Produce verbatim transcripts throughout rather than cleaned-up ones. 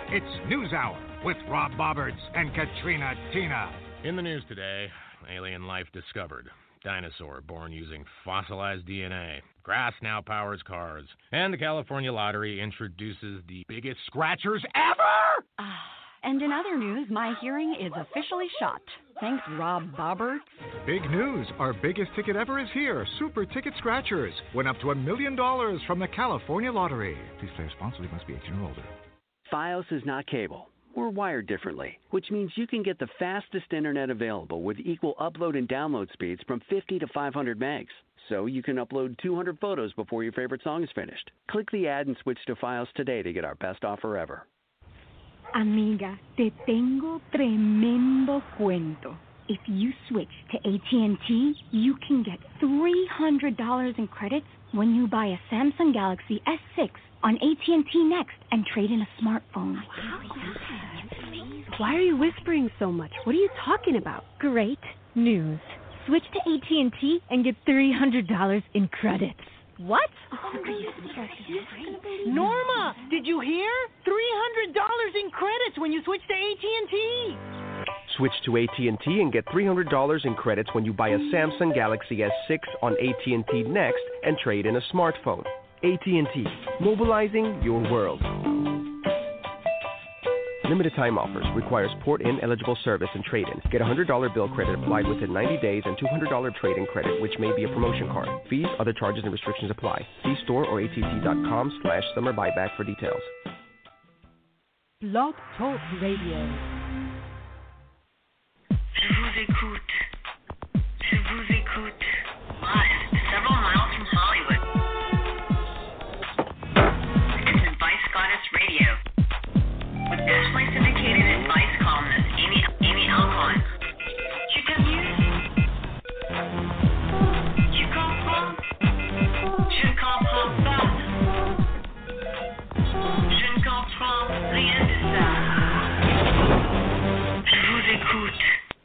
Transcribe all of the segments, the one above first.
It's NewsHour with Rob Bobberts and Katrina Tina. In the news today, alien life discovered. Dinosaur born using fossilized D N A. Grass now powers cars. And the California Lottery introduces the biggest scratchers ever! Ah, and in other news, my hearing is officially shot. Thanks, Rob Bobberts. Big news. Our biggest ticket ever is here. Super Ticket Scratchers. Win up to a million dollars from the California Lottery. Please play responsibly. Must be eighteen or older. Fios is not cable. We're wired differently, which means you can get the fastest internet available with equal upload and download speeds from fifty to five hundred megs. So you can upload two hundred photos before your favorite song is finished. Click the ad and switch to Fios today to get our best offer ever. Amiga, te tengo tremendo cuento. If you switch to A T and T, you can get three hundred dollars in credits when you buy a Samsung Galaxy S six on A T and T Next and trade in a smartphone. Why are you whispering so much? What are you talking about? Great news. Switch to A T and T and get three hundred dollars in credits. What? Norma, did you hear? three hundred dollars in credits when you switch to A T and T. Switch to A T and T and get three hundred dollars in credits when you buy a Samsung Galaxy S six on A T and T Next and trade in a smartphone. A T and T, mobilizing your world. Limited time offers. Requires port-in eligible service and trade-in. Get a one hundred dollars bill credit applied within ninety days and two hundred dollars trade-in credit, which may be a promotion card. Fees, other charges, and restrictions apply. See store or att.com slash summer buyback for details. Blog Talk Radio. Je vous écoute. Je vous écoute. Live, several miles from Hollywood. It's Advice Goddess Radio. With nationally syndicated advice columnist Amy, Amy Alcon. Tu t'amuses? Tu comprends? Je ne comprends pas. Je ne comprends rien de ça. Je vous écoute.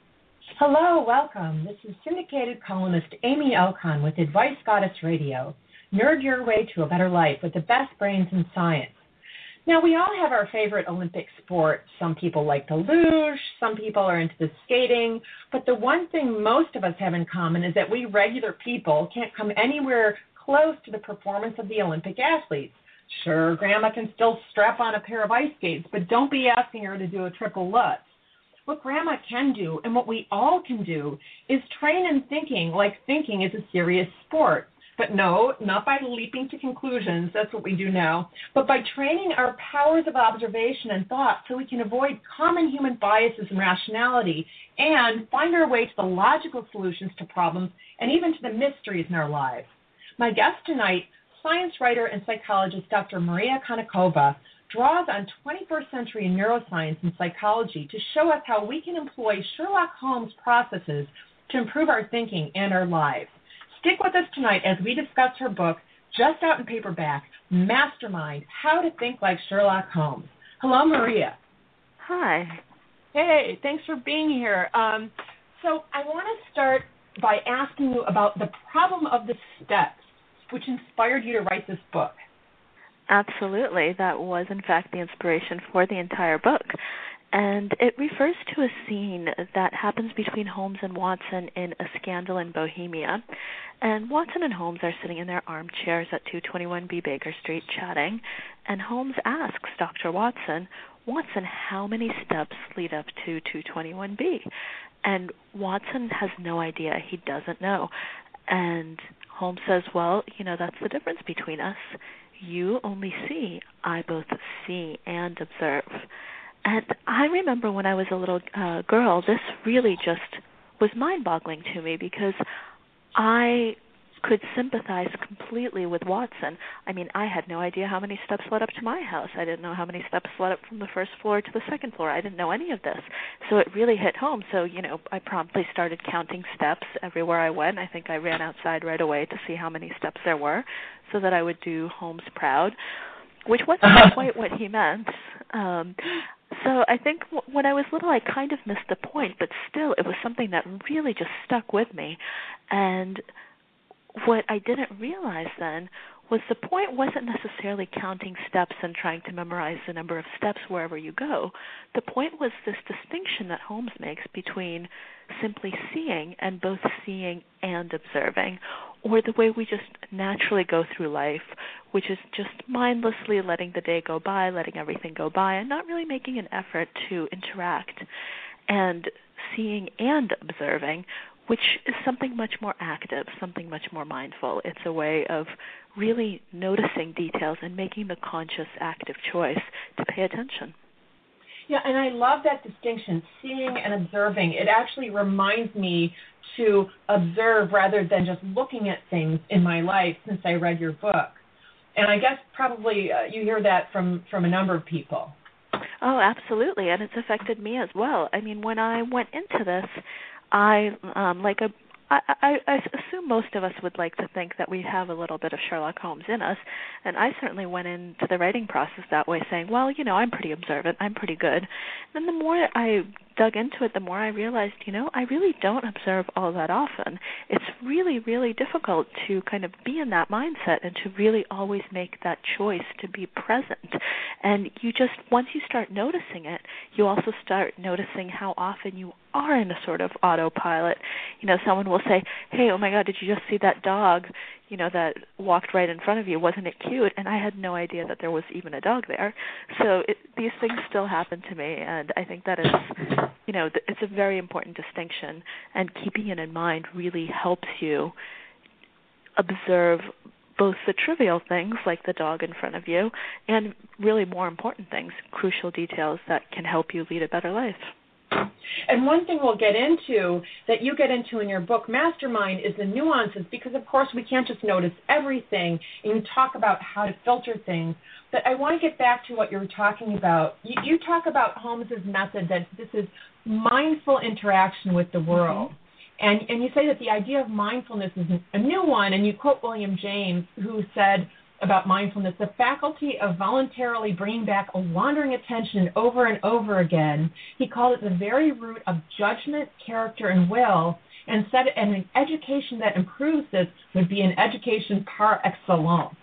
Hello, welcome. This is syndicated columnist Amy Alcon with Advice Goddess Radio. Nerd your way to a better life with the best brains in science. Now, we all have our favorite Olympic sport. Some people like the luge, some people are into the skating, but the one thing most of us have in common is that we regular people can't come anywhere close to the performance of the Olympic athletes. Sure, Grandma can still strap on a pair of ice skates, but don't be asking her to do a triple Lutz. What Grandma can do, and what we all can do, is train in thinking like thinking is a serious sport. But no, not by leaping to conclusions, that's what we do now, but by training our powers of observation and thought so we can avoid common human biases and rationality and find our way to the logical solutions to problems and even to the mysteries in our lives. My guest tonight, science writer and psychologist Doctor Maria Konnikova, draws on twenty-first century neuroscience and psychology to show us how we can employ Sherlock Holmes processes to improve our thinking and our lives. Stick with us tonight as we discuss her book, just out in paperback, Mastermind, How to Think Like Sherlock Holmes. Hello, Maria. Hi. Hey, thanks for being here. Um, so I want to start by asking you about the problem of the steps, which inspired you to write this book. Absolutely. That was, in fact, the inspiration for the entire book. And it refers to a scene that happens between Holmes and Watson in A Scandal in Bohemia. And Watson and Holmes are sitting in their armchairs at two twenty-one B Baker Street chatting. And Holmes asks Doctor Watson, Watson, how many steps lead up to two twenty-one B? And Watson has no idea. He doesn't know. And Holmes says, well, you know, that's the difference between us. You only see. I both see and observe. And I remember when I was a little uh, girl, this really just was mind-boggling to me because I could sympathize completely with Watson. I mean, I had no idea how many steps led up to my house. I didn't know how many steps led up from the first floor to the second floor. I didn't know any of this. So it really hit home. So, you know, I promptly started counting steps everywhere I went. I think I ran outside right away to see how many steps there were so that I would do Holmes proud, which wasn't quite what he meant. Um, so I think w- when I was little, I kind of missed the point, but still it was something that really just stuck with me. And what I didn't realize then was the point wasn't necessarily counting steps and trying to memorize the number of steps wherever you go. The point was this distinction that Holmes makes between simply seeing and both seeing and observing, or the way we just naturally go through life, which is just mindlessly letting the day go by, letting everything go by, and not really making an effort to interact. And seeing and observing, which is something much more active, something much more mindful. It's a way of really noticing details and making the conscious, active choice to pay attention. Yeah, and I love that distinction, seeing and observing. It actually reminds me to observe rather than just looking at things in my life since I read your book. And I guess probably uh, you hear that from, from a number of people. Oh, absolutely, and it's affected me as well. I mean, when I went into this, I, um, like a, I, I, I assume most of us would like to think that we have a little bit of Sherlock Holmes in us, and I certainly went into the writing process that way, saying, well, you know, I'm pretty observant, I'm pretty good. And the more I dug into it, the more I realized, you know, I really don't observe all that often. It's really, really difficult to kind of be in that mindset and to really always make that choice to be present. And you just, once you start noticing it, you also start noticing how often you are in a sort of autopilot. You know, someone will say, hey, oh my God, did you just see that dog, you know, that walked right in front of you? Wasn't it cute? And I had no idea that there was even a dog there. So it, these things still happen to me, and I think that it's, you know, it's a very important distinction, and keeping it in mind really helps you observe both the trivial things like the dog in front of you and really more important things, crucial details that can help you lead a better life. And one thing we'll get into that you get into in your book, Mastermind, is the nuances, because, of course, we can't just notice everything, and you talk about how to filter things. But I want to get back to what you were talking about. You, you talk about Holmes's method, that this is mindful interaction with the world. Mm-hmm. And, and you say that the idea of mindfulness is a new one, and you quote William James, who said about mindfulness, the faculty of voluntarily bringing back a wandering attention over and over again. He called it the very root of judgment, character, and will, and said and an education that improves this would be an education par excellence.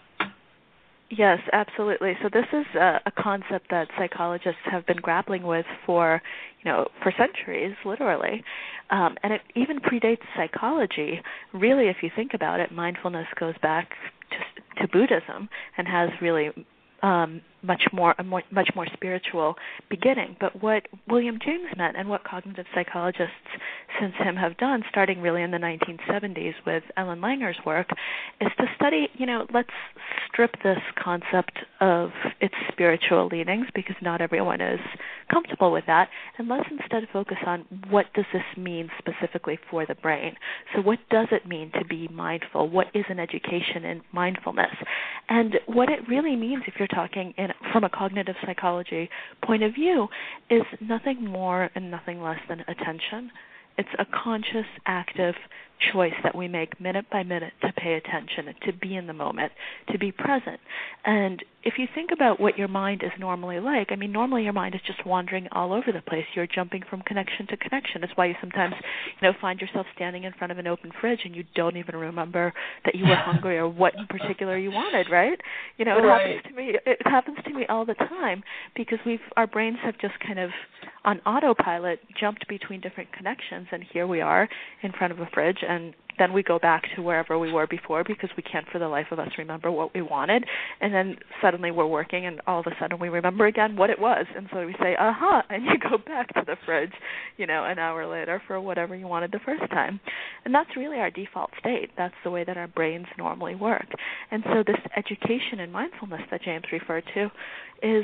Yes, absolutely. So this is a, a concept that psychologists have been grappling with for, you know, for centuries, literally. Um, and it even predates psychology. Really, if you think about it, mindfulness goes back to, to Buddhism and has really um, much more a more, much more spiritual beginning. But what William James meant, and what cognitive psychologists since him have done, starting really in the nineteen seventies with Ellen Langer's work, is to study, you know, let's strip this concept of its spiritual leanings, because not everyone is comfortable with that, and let's instead focus on what does this mean specifically for the brain. So what does it mean to be mindful? What is an education in mindfulness? And what it really means, if you're talking in, from a cognitive psychology point of view, is nothing more and nothing less than attention. It's a conscious, active choice that we make minute by minute to pay attention, to be in the moment, to be present. And if you think about what your mind is normally like, I mean, normally your mind is just wandering all over the place. You're jumping from connection to connection. It's why you sometimes, you know, find yourself standing in front of an open fridge and you don't even remember that you were hungry or what in particular you wanted, right? You know, it right. happens to me. It happens to me all the time, because we've our brains have just kind of on autopilot jumped between different connections, and here we are in front of a fridge, and then we go back to wherever we were before because we can't for the life of us remember what we wanted, and then suddenly we're working and all of a sudden we remember again what it was, and so we say, aha, and you go back to the fridge, you know, an hour later for whatever you wanted the first time. And that's really our default state. That's the way that our brains normally work. And so this education in mindfulness that James referred to is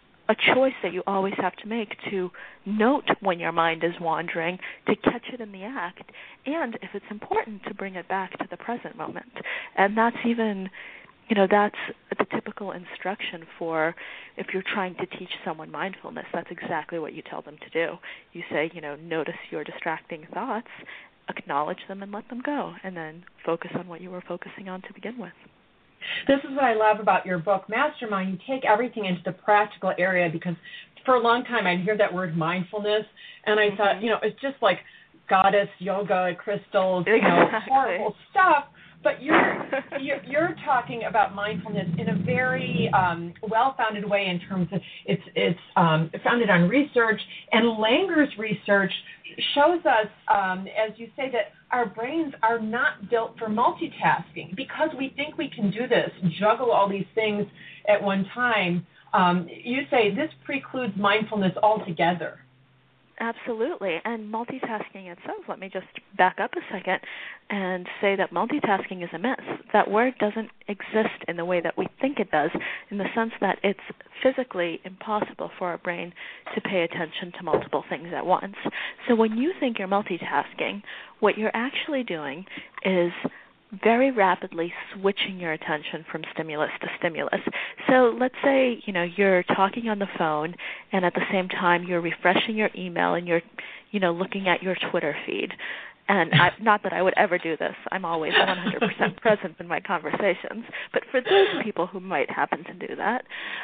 a choice that you always have to make to note when your mind is wandering, to catch it in the act, and if it's important, to bring it back to the present moment. And that's even, you know, that's the typical instruction for if you're trying to teach someone mindfulness. That's exactly what you tell them to do. You say, you know, notice your distracting thoughts, acknowledge them and let them go, and then focus on what you were focusing on to begin with. This is what I love about your book, Mastermind. You take everything into the practical area, because for a long time I'd hear that word mindfulness, and I mm-hmm. thought, you know, it's just like goddess, yoga, crystals, you know, exactly. horrible stuff. But you're, you're you're talking about mindfulness in a very um, well-founded way in terms of it's it's um, founded on research, and Langer's research shows us, um, as you say, that our brains are not built for multitasking because we think we can do this, juggle all these things at one time. Um, you say this precludes mindfulness altogether. Absolutely. And multitasking itself, let me just back up a second and say that multitasking is a myth. That word doesn't exist in the way that we think it does, in the sense that it's physically impossible for our brain to pay attention to multiple things at once. So when you think you're multitasking, what you're actually doing is very rapidly switching your attention from stimulus to stimulus. So let's say, you know, you're talking on the phone and at the same time you're refreshing your email and you're, you know, looking at your Twitter feed. And I, not that I would ever do this. I'm always one hundred percent present in my conversations. But for those people who might happen to do that,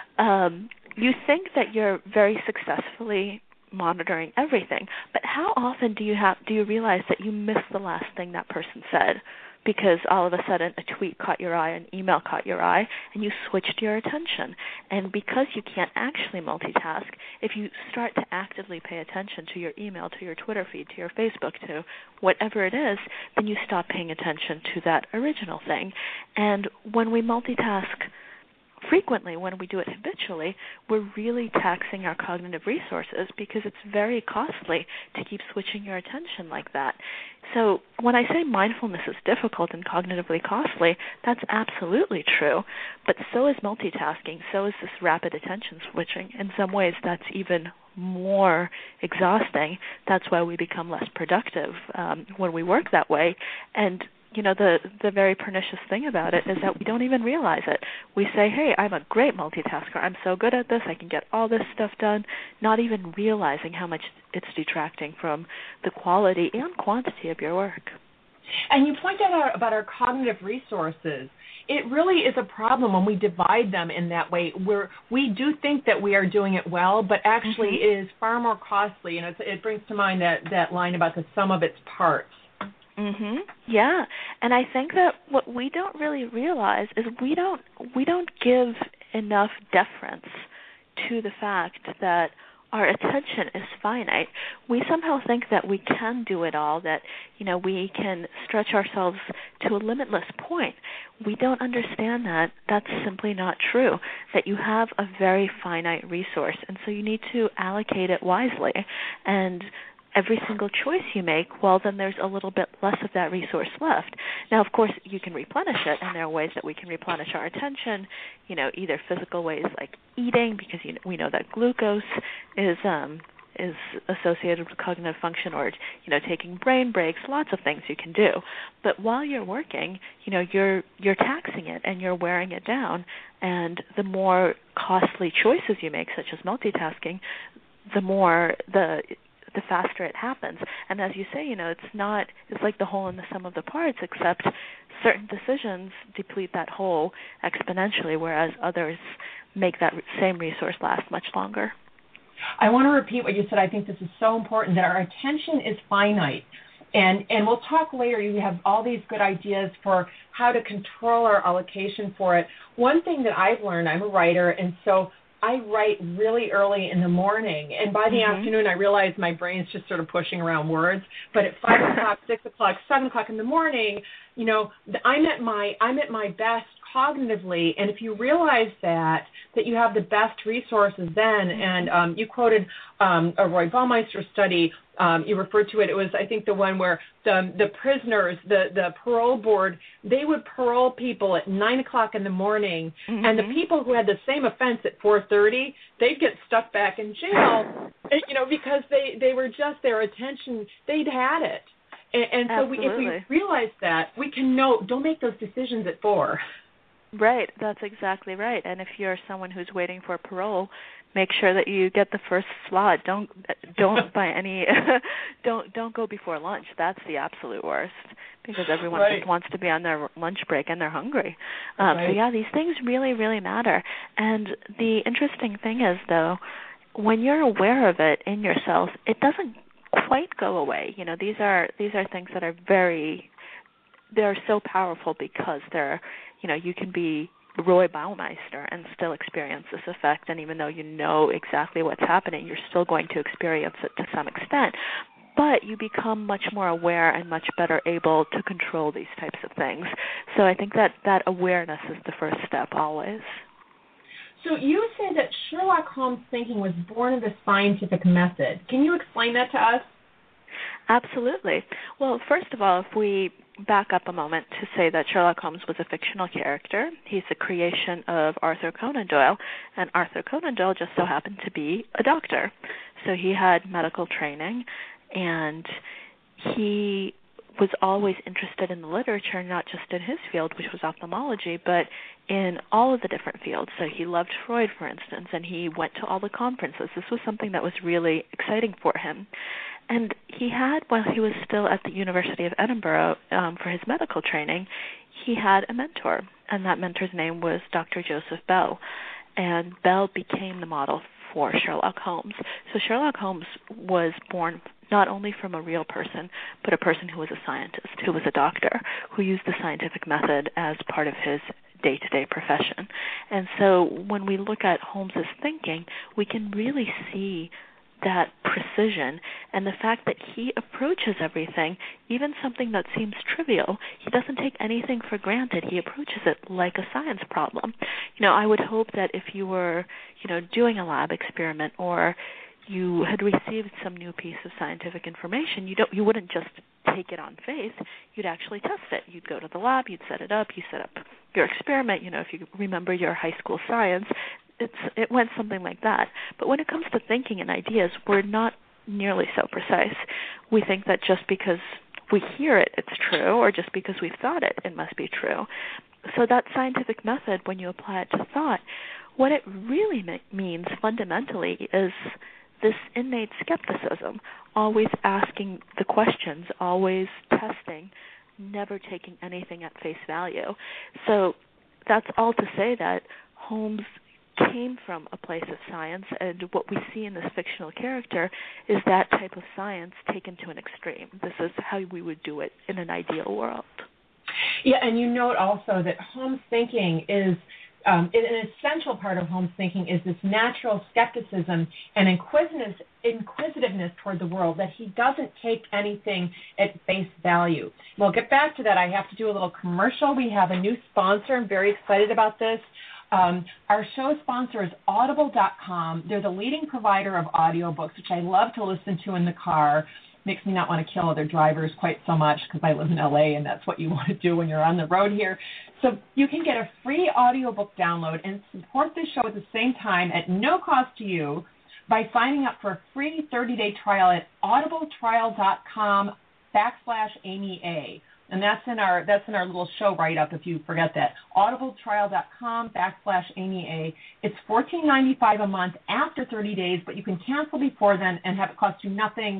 um, you think that you're very successfully monitoring everything. But how often do you have do you realize that you missed the last thing that person said? Because all of a sudden a tweet caught your eye, an email caught your eye, and you switched your attention. And because you can't actually multitask, if you start to actively pay attention to your email, to your Twitter feed, to your Facebook, to whatever it is, then you stop paying attention to that original thing. And when we multitask frequently, when we do it habitually, we're really taxing our cognitive resources because it's very costly to keep switching your attention like that. So when I say mindfulness is difficult and cognitively costly, that's absolutely true. But so is multitasking, so is this rapid attention switching. In some ways, that's even more exhausting. That's why we become less productive um, when we work that way. And you know, the, the very pernicious thing about it is that we don't even realize it. We say, hey, I'm a great multitasker. I'm so good at this. I can get all this stuff done, not even realizing how much it's detracting from the quality and quantity of your work. And you point out about our cognitive resources. It really is a problem when we divide them in that way, where we do think that we are doing it well, but actually mm-hmm. it is far more costly. And it's, it brings to mind that, that line about the sum of its parts. Mhm. Yeah. And I think that what we don't really realize is we don't we don't give enough deference to the fact that our attention is finite. We somehow think that we can do it all, that, you know, we can stretch ourselves to a limitless point. We don't understand that that's simply not true, that you have a very finite resource, and so you need to allocate it wisely. And every single choice you make, well, then there's a little bit less of that resource left. Now, of course, you can replenish it, and there are ways that we can replenish our attention, you know, either physical ways like eating, because you know, we know that glucose is um, is associated with cognitive function, or, you know, taking brain breaks, lots of things you can do. But while you're working, you know, you're you're taxing it and you're wearing it down, and the more costly choices you make, such as multitasking, the more the the faster it happens. And as you say, you know, it's not, it's like the whole in the sum of the parts, except certain decisions deplete that whole exponentially, whereas others make that same resource last much longer. I want to repeat what you said. I think this is so important, that our attention is finite. And and we'll talk later. You have all these good ideas for how to control our allocation for it. One thing that I've learned, I'm a writer, and so I write really early in the morning, and by the mm-hmm. afternoon I realize my brain's just sort of pushing around words. But at five o'clock, six o'clock, seven o'clock in the morning, you know, I'm at my I'm at my best cognitively. And if you realize that that you have the best resources then, mm-hmm. and um, you quoted um, a Roy Baumeister study. Um, you referred to it. It was, I think, the one where the the prisoners, the, the parole board, they would parole people at nine o'clock in the morning, mm-hmm. and the people who had the same offense at four thirty, they'd get stuck back in jail, you know, because they, they were just, their attention, they'd had it. And, and so we, if we realize that, we can know, don't make those decisions at four. Right, that's exactly right. And if you're someone who's waiting for parole, make sure that you get the first slot. Don't don't by any don't don't go before lunch. That's the absolute worst, because everyone right. just wants to be on their lunch break and they're hungry. Um, right. So yeah, these things really really matter. And the interesting thing is, though, when you're aware of it in yourself, it doesn't quite go away. You know, these are these are things that are very they're so powerful because they're, you know, you can be Roy Baumeister and still experience this effect, and even though you know exactly what's happening, you're still going to experience it to some extent. But you become much more aware and much better able to control these types of things. So I think that that awareness is the first step always. So you say that Sherlock Holmes' thinking was born of the scientific method. Can you explain that to us? Absolutely. Well, first of all, if we back up a moment to say that Sherlock Holmes was a fictional character, he's a creation of Arthur Conan Doyle, and Arthur Conan Doyle just so happened to be a doctor. So he had medical training, and he was always interested in the literature, not just in his field, which was ophthalmology, but in all of the different fields. So he loved Freud, for instance, and he went to all the conferences. This was something that was really exciting for him. And he had, while he was still at the University of Edinburgh um, for his medical training, he had a mentor, and that mentor's name was Doctor Joseph Bell. And Bell became the model for Sherlock Holmes. So Sherlock Holmes was born not only from a real person, but a person who was a scientist, who was a doctor, who used the scientific method as part of his day-to-day profession. And so when we look at Holmes's thinking, we can really see that precision and the fact that he approaches everything, even something that seems trivial, he doesn't take anything for granted. He approaches it like a science problem. You know, I would hope that if you were, you know, doing a lab experiment or you had received some new piece of scientific information, you don't you wouldn't just take it on faith. You'd actually test it. You'd go to the lab, you'd set it up, you set up your experiment. You know, if you remember your high school science, it's it went something like that. But when it comes to thinking and ideas, we're not nearly so precise. We think that just because we hear it, it's true, or just because we've thought it, it must be true. So that scientific method, when you apply it to thought, what it really me- means fundamentally is this innate skepticism, always asking the questions, always testing, never taking anything at face value. So that's all to say that Holmes came from a place of science, and what we see in this fictional character is that type of science taken to an extreme. This is how we would do it in an ideal world. Yeah, and you note also that Holmes' thinking is Um, an essential part of Holmes' thinking is this natural skepticism and inquisitiveness, inquisitiveness toward the world, that he doesn't take anything at face value. We'll get back to that. I have to do a little commercial. We have a new sponsor. I'm very excited about this. Um, our show sponsor is audible dot com. They're the leading provider of audiobooks, which I love to listen to in the car. Makes me not want to kill other drivers quite so much because I live in L A and that's what you want to do when you're on the road here. So you can get a free audiobook download and support this show at the same time at no cost to you by signing up for a free thirty-day trial at audibletrial.com backslash Amy A. And that's in our that's in our little show write-up if you forget that. audibletrial.com backslash Amy A. It's fourteen ninety-five a month after thirty days, but you can cancel before then and have it cost you nothing.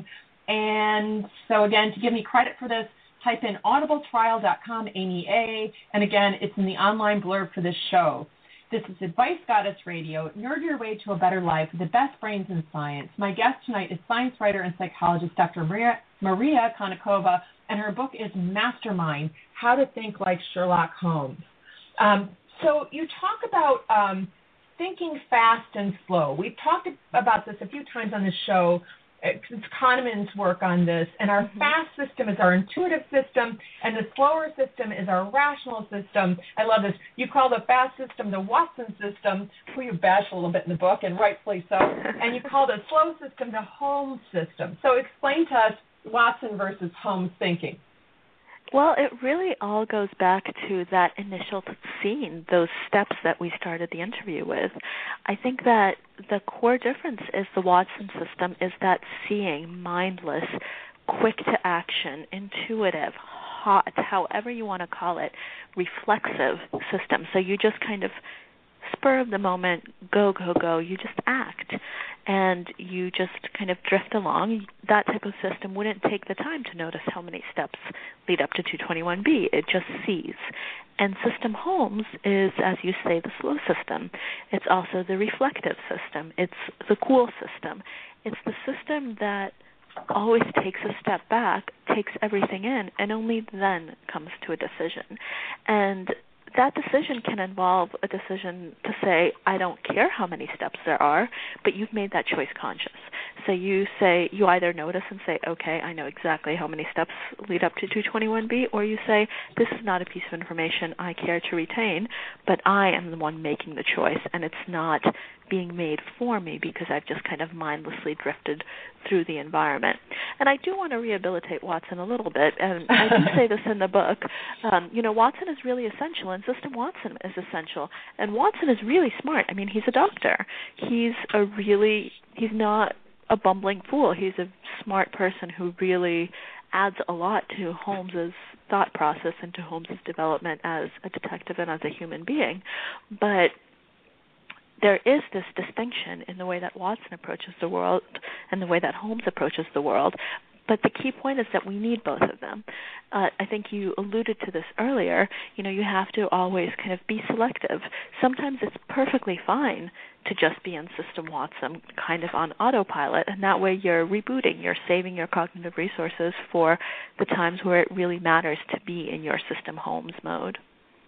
And so, again, to give me credit for this, type in audibletrial.com, Amy A. And, again, it's in the online blurb for this show. This is Advice Goddess Radio. Nerd your way to a better life with the best brains in science. My guest tonight is science writer and psychologist Doctor Maria, Maria Konnikova, and her book is Mastermind, How to Think Like Sherlock Holmes. Um, so you talk about um, thinking fast and slow. We've talked about this a few times on the show. It's Kahneman's work on this, and our mm-hmm. fast system is our intuitive system, and the slower system is our rational system. I love this. You call the fast system the Watson system, who you bash a little bit in the book, and rightfully so, and you call the slow system the Holmes system. So explain to us Watson versus Holmes thinking. Well, it really all goes back to that initial scene, those steps that we started the interview with. I think that the core difference is the Watson system is that seeing, mindless, quick to action, intuitive, hot, however you want to call it, reflexive system. So you just kind of spur of the moment, go, go, go, you just act. And you just kind of drift along. That type of system wouldn't take the time to notice how many steps lead up to two twenty-one B. It just sees. And System Holmes is, as you say, the slow system. It's also the reflective system. It's the cool system. It's the system that always takes a step back, takes everything in, and only then comes to a decision. And that decision can involve a decision to say, I don't care how many steps there are, but you've made that choice conscious. So you say, you either notice and say, okay, I know exactly how many steps lead up to two twenty-one B, or you say, this is not a piece of information I care to retain, but I am the one making the choice, and it's not being made for me because I've just kind of mindlessly drifted through the environment. And I do want to rehabilitate Watson a little bit, and I do say this in the book. Um, you know, Watson is really essential, and System Watson is essential. And Watson is really smart. I mean, he's a doctor. He's a really, he's not a bumbling fool. He's a smart person who really adds a lot to Holmes's thought process and to Holmes's development as a detective and as a human being. But there is this distinction in the way that Watson approaches the world and the way that Holmes approaches the world. But the key point is that we need both of them. Uh, I think you alluded to this earlier. You know, you have to always kind of be selective. Sometimes it's perfectly fine to just be in System Watson, kind of on autopilot, and that way you're rebooting, you're saving your cognitive resources for the times where it really matters to be in your System Holmes mode.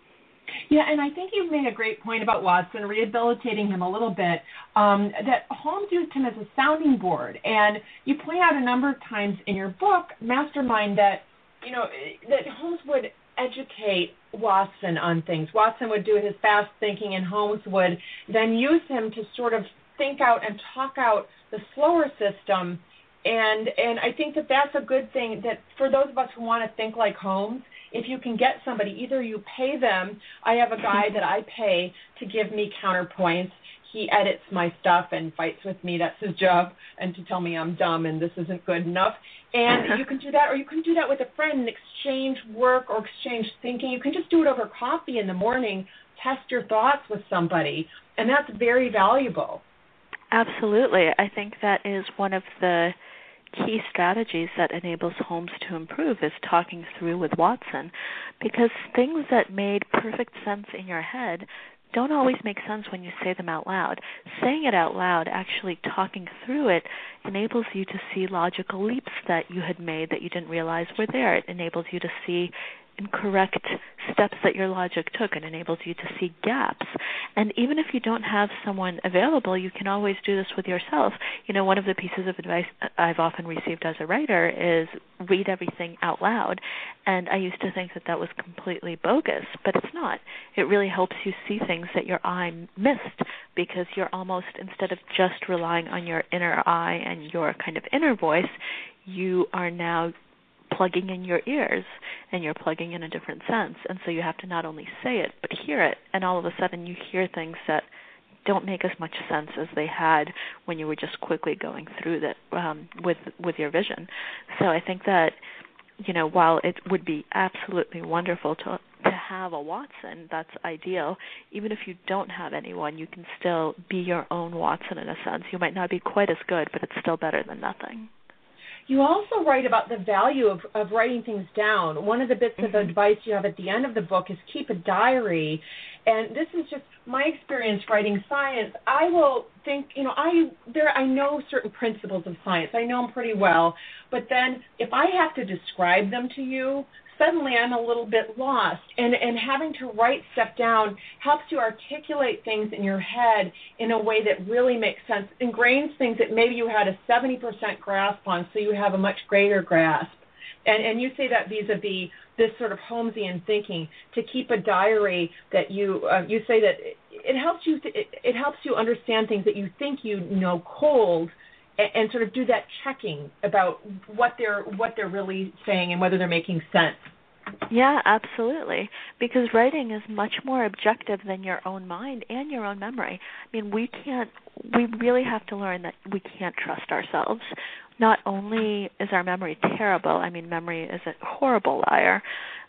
Yeah, and I think you've made a great point about Watson, rehabilitating him a little bit, um, that Holmes used him as a sounding board. And you point out a number of times in your book, Mastermind, that, you know, that Holmes would educate Watson on things. Watson would do his fast thinking, and Holmes would then use him to sort of think out and talk out the slower system. And and I think that that's a good thing, that for those of us who want to think like Holmes, if you can get somebody, either you pay them. I have a guy that I pay to give me counterpoints. He edits my stuff and fights with me. That's his job, and to tell me I'm dumb and this isn't good enough. And you can do that, or you can do that with a friend and exchange work or exchange thinking. You can just do it over coffee in the morning, test your thoughts with somebody, and that's very valuable. Absolutely. I think that is one of the key strategies that enables Holmes to improve is talking through with Watson, because things that made perfect sense in your head don't always make sense when you say them out loud. Saying it out loud, actually talking through it, enables you to see logical leaps that you had made that you didn't realize were there. It enables you to see incorrect steps that your logic took, and enables you to see gaps. And even if you don't have someone available, you can always do this with yourself. You know, one of the pieces of advice I've often received as a writer is read everything out loud. And I used to think that that was completely bogus, but it's not. It really helps you see things that your eye missed, because you're almost, instead of just relying on your inner eye and your kind of inner voice, you are now plugging in your ears, and you're plugging in a different sense. And so you have to not only say it, but hear it. And all of a sudden you hear things that don't make as much sense as they had when you were just quickly going through that um, with with your vision. So I think that, you know, while it would be absolutely wonderful to to have a Watson, that's ideal. Even if you don't have anyone, you can still be your own Watson in a sense. You might not be quite as good, but it's still better than nothing. You also write about the value of, of writing things down. One of the bits mm-hmm. of advice you have at the end of the book is keep a diary. And this is just my experience writing science. I will think, you know, I there I know certain principles of science. I know them pretty well. But then if I have to describe them to you, suddenly I'm a little bit lost. And, and having to write stuff down helps you articulate things in your head in a way that really makes sense, ingrains things that maybe you had a seventy percent grasp on, so you have a much greater grasp. And, and you say that vis-a-vis this sort of Holmesian thinking, to keep a diary that you, uh, you say that it, it helps you, th- it, it helps you understand things that you think you know cold, and sort of do that checking about what they're what they're really saying and whether they're making sense. Yeah, absolutely. Because writing is much more objective than your own mind and your own memory. I mean, we can't. We really have to learn that we can't trust ourselves. Not only is our memory terrible. I mean, memory is a horrible liar,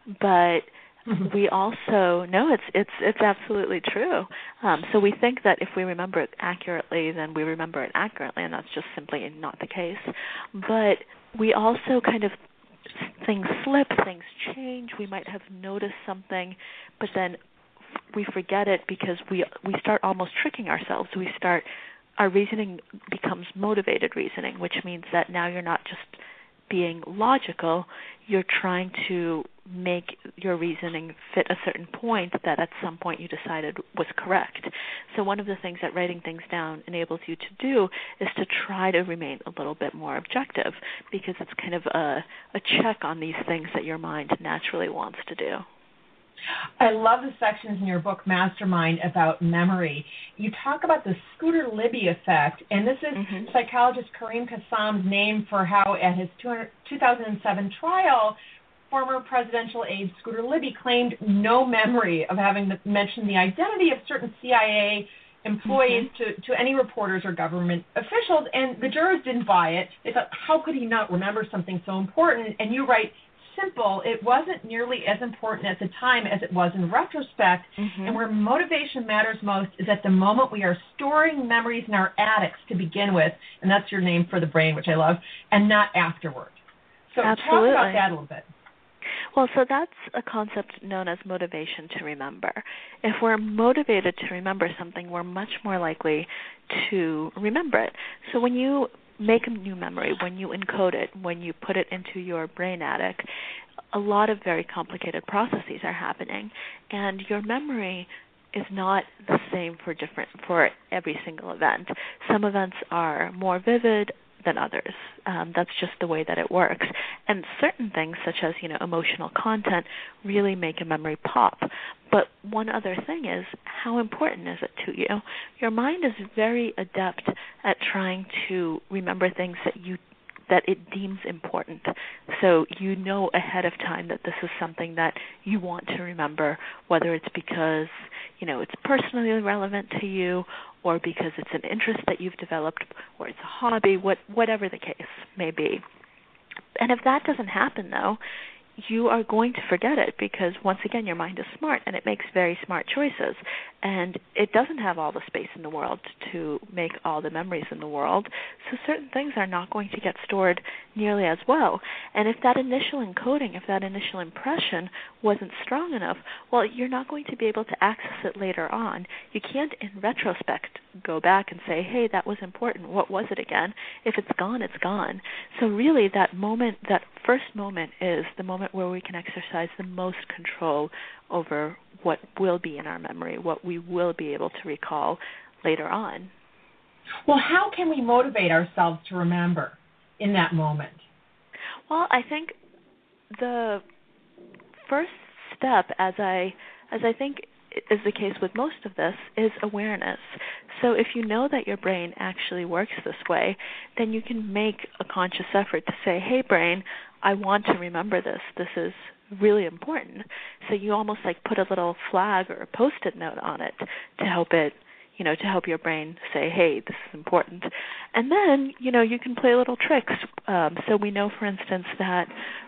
but we also know it's it's it's absolutely true. Um, so we think that if we remember it accurately, then we remember it accurately, and that's just simply not the case. But we also kind of, things slip, things change. We might have noticed something, but then we forget it because we we start almost tricking ourselves. We start our reasoning becomes motivated reasoning, which means that now you're not just being logical, you're trying to make your reasoning fit a certain point that at some point you decided was correct. So one of the things that writing things down enables you to do is to try to remain a little bit more objective, because it's kind of a, a check on these things that your mind naturally wants to do. I love the sections in your book, Mastermind, about memory. You talk about the Scooter Libby effect, and this is mm-hmm. psychologist Karim Kassam's name for how at his two thousand seven trial, former presidential aide Scooter Libby claimed no memory of having mentioned the identity of certain C I A employees mm-hmm. to, to any reporters or government officials, and the jurors didn't buy it. They thought, how could he not remember something so important? And you write, simple, it wasn't nearly as important at the time as it was in retrospect, mm-hmm. and where motivation matters most is at the moment we are storing memories in our attics to begin with, and that's your name for the brain, which I love, and not afterward. So Absolutely. Talk about that a little bit. Well, so that's a concept known as motivation to remember. If we're motivated to remember something, we're much more likely to remember it. So when you make a new memory, when you encode it, when you put it into your brain attic, a lot of very complicated processes are happening, and your memory is not the same for different for every single event. Some events are more vivid than others. Um, that's just the way that it works. And certain things, such as, you know, emotional content, really make a memory pop. But one other thing is, how important is it to you? Your mind is very adept at trying to remember things that you that it deems important. So you know ahead of time that this is something that you want to remember, whether it's because, you know, it's personally relevant to you, or because it's an interest that you've developed, or it's a hobby, what, whatever the case may be. And if that doesn't happen, though, you are going to forget it, because, once again, your mind is smart, and it makes very smart choices. And it doesn't have all the space in the world to make all the memories in the world, so certain things are not going to get stored nearly as well. And if that initial encoding, if that initial impression wasn't strong enough, well, you're not going to be able to access it later on. You can't, in retrospect, go back and say, hey, that was important. What was it again? If it's gone, it's gone. So really, that moment, that first moment is the moment where we can exercise the most control over what will be in our memory, what we will be able to recall later on. Well, how can we motivate ourselves to remember in that moment? Well, I think the first step, as I as I think is the case with most of this, is awareness. So if you know that your brain actually works this way, then you can make a conscious effort to say, hey, brain, I want to remember this. This is really important. So you almost like put a little flag or a Post-it note on it to help it, you know, to help your brain say, hey, this is important. And then, you know, you can play little tricks. Um, so we know, for instance, that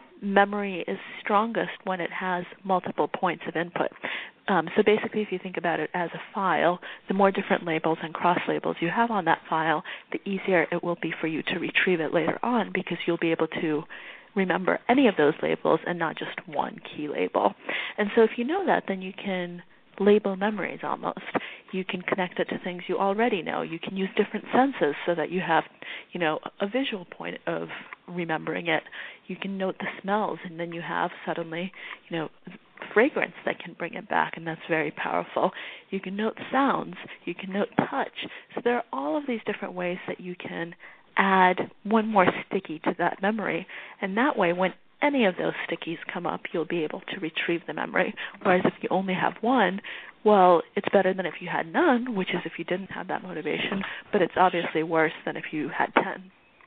memory is strongest when it has multiple points of input. Um, so basically, if you think about it as a file, the more different labels and cross-labels you have on that file, the easier it will be for you to retrieve it later on, because you'll be able to remember any of those labels and not just one key label. And so if you know that, then you can label memories almost. You can connect it to things you already know. You can use different senses so that you have, you know, a visual point of remembering it. You can note the smells, and then you have suddenly, you know, fragrance that can bring it back, and that's very powerful. You can note sounds. You can note touch. So there are all of these different ways that you can add one more sticky to that memory, and that way, when any of those stickies come up, you'll be able to retrieve the memory. Whereas if you only have one, well, it's better than if you had none, which is if you didn't have that motivation, but it's obviously worse than if you had ten.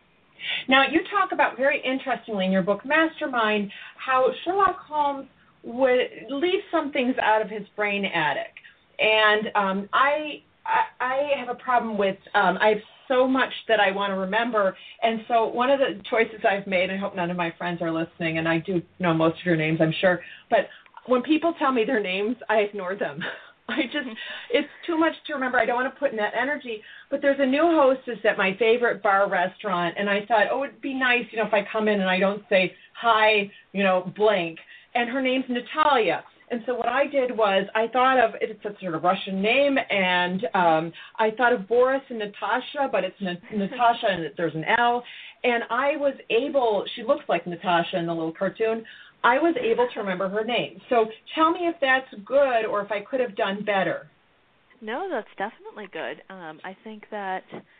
Now, you talk about, very interestingly in your book, Mastermind, how Sherlock Holmes would leave some things out of his brain attic. And um, I, I I have a problem with, um, I have so much that I want to remember. And so one of the choices I've made, I hope none of my friends are listening, and I do know most of your names, I'm sure, but when people tell me their names, I ignore them. I just, it's too much to remember. I don't want to put in that energy. But there's a new hostess at my favorite bar restaurant, and I thought, oh, it'd be nice, you know, if I come in and I don't say, hi, you know, blank. And her name's Natalia. And so what I did was I thought of, it's a sort of Russian name, and um, I thought of Boris and Natasha, but it's N- Natasha and there's an L. And I was able, she looks like Natasha in the little cartoon, I was able to remember her name. So tell me if that's good or if I could have done better. No, that's definitely good. Um, I think that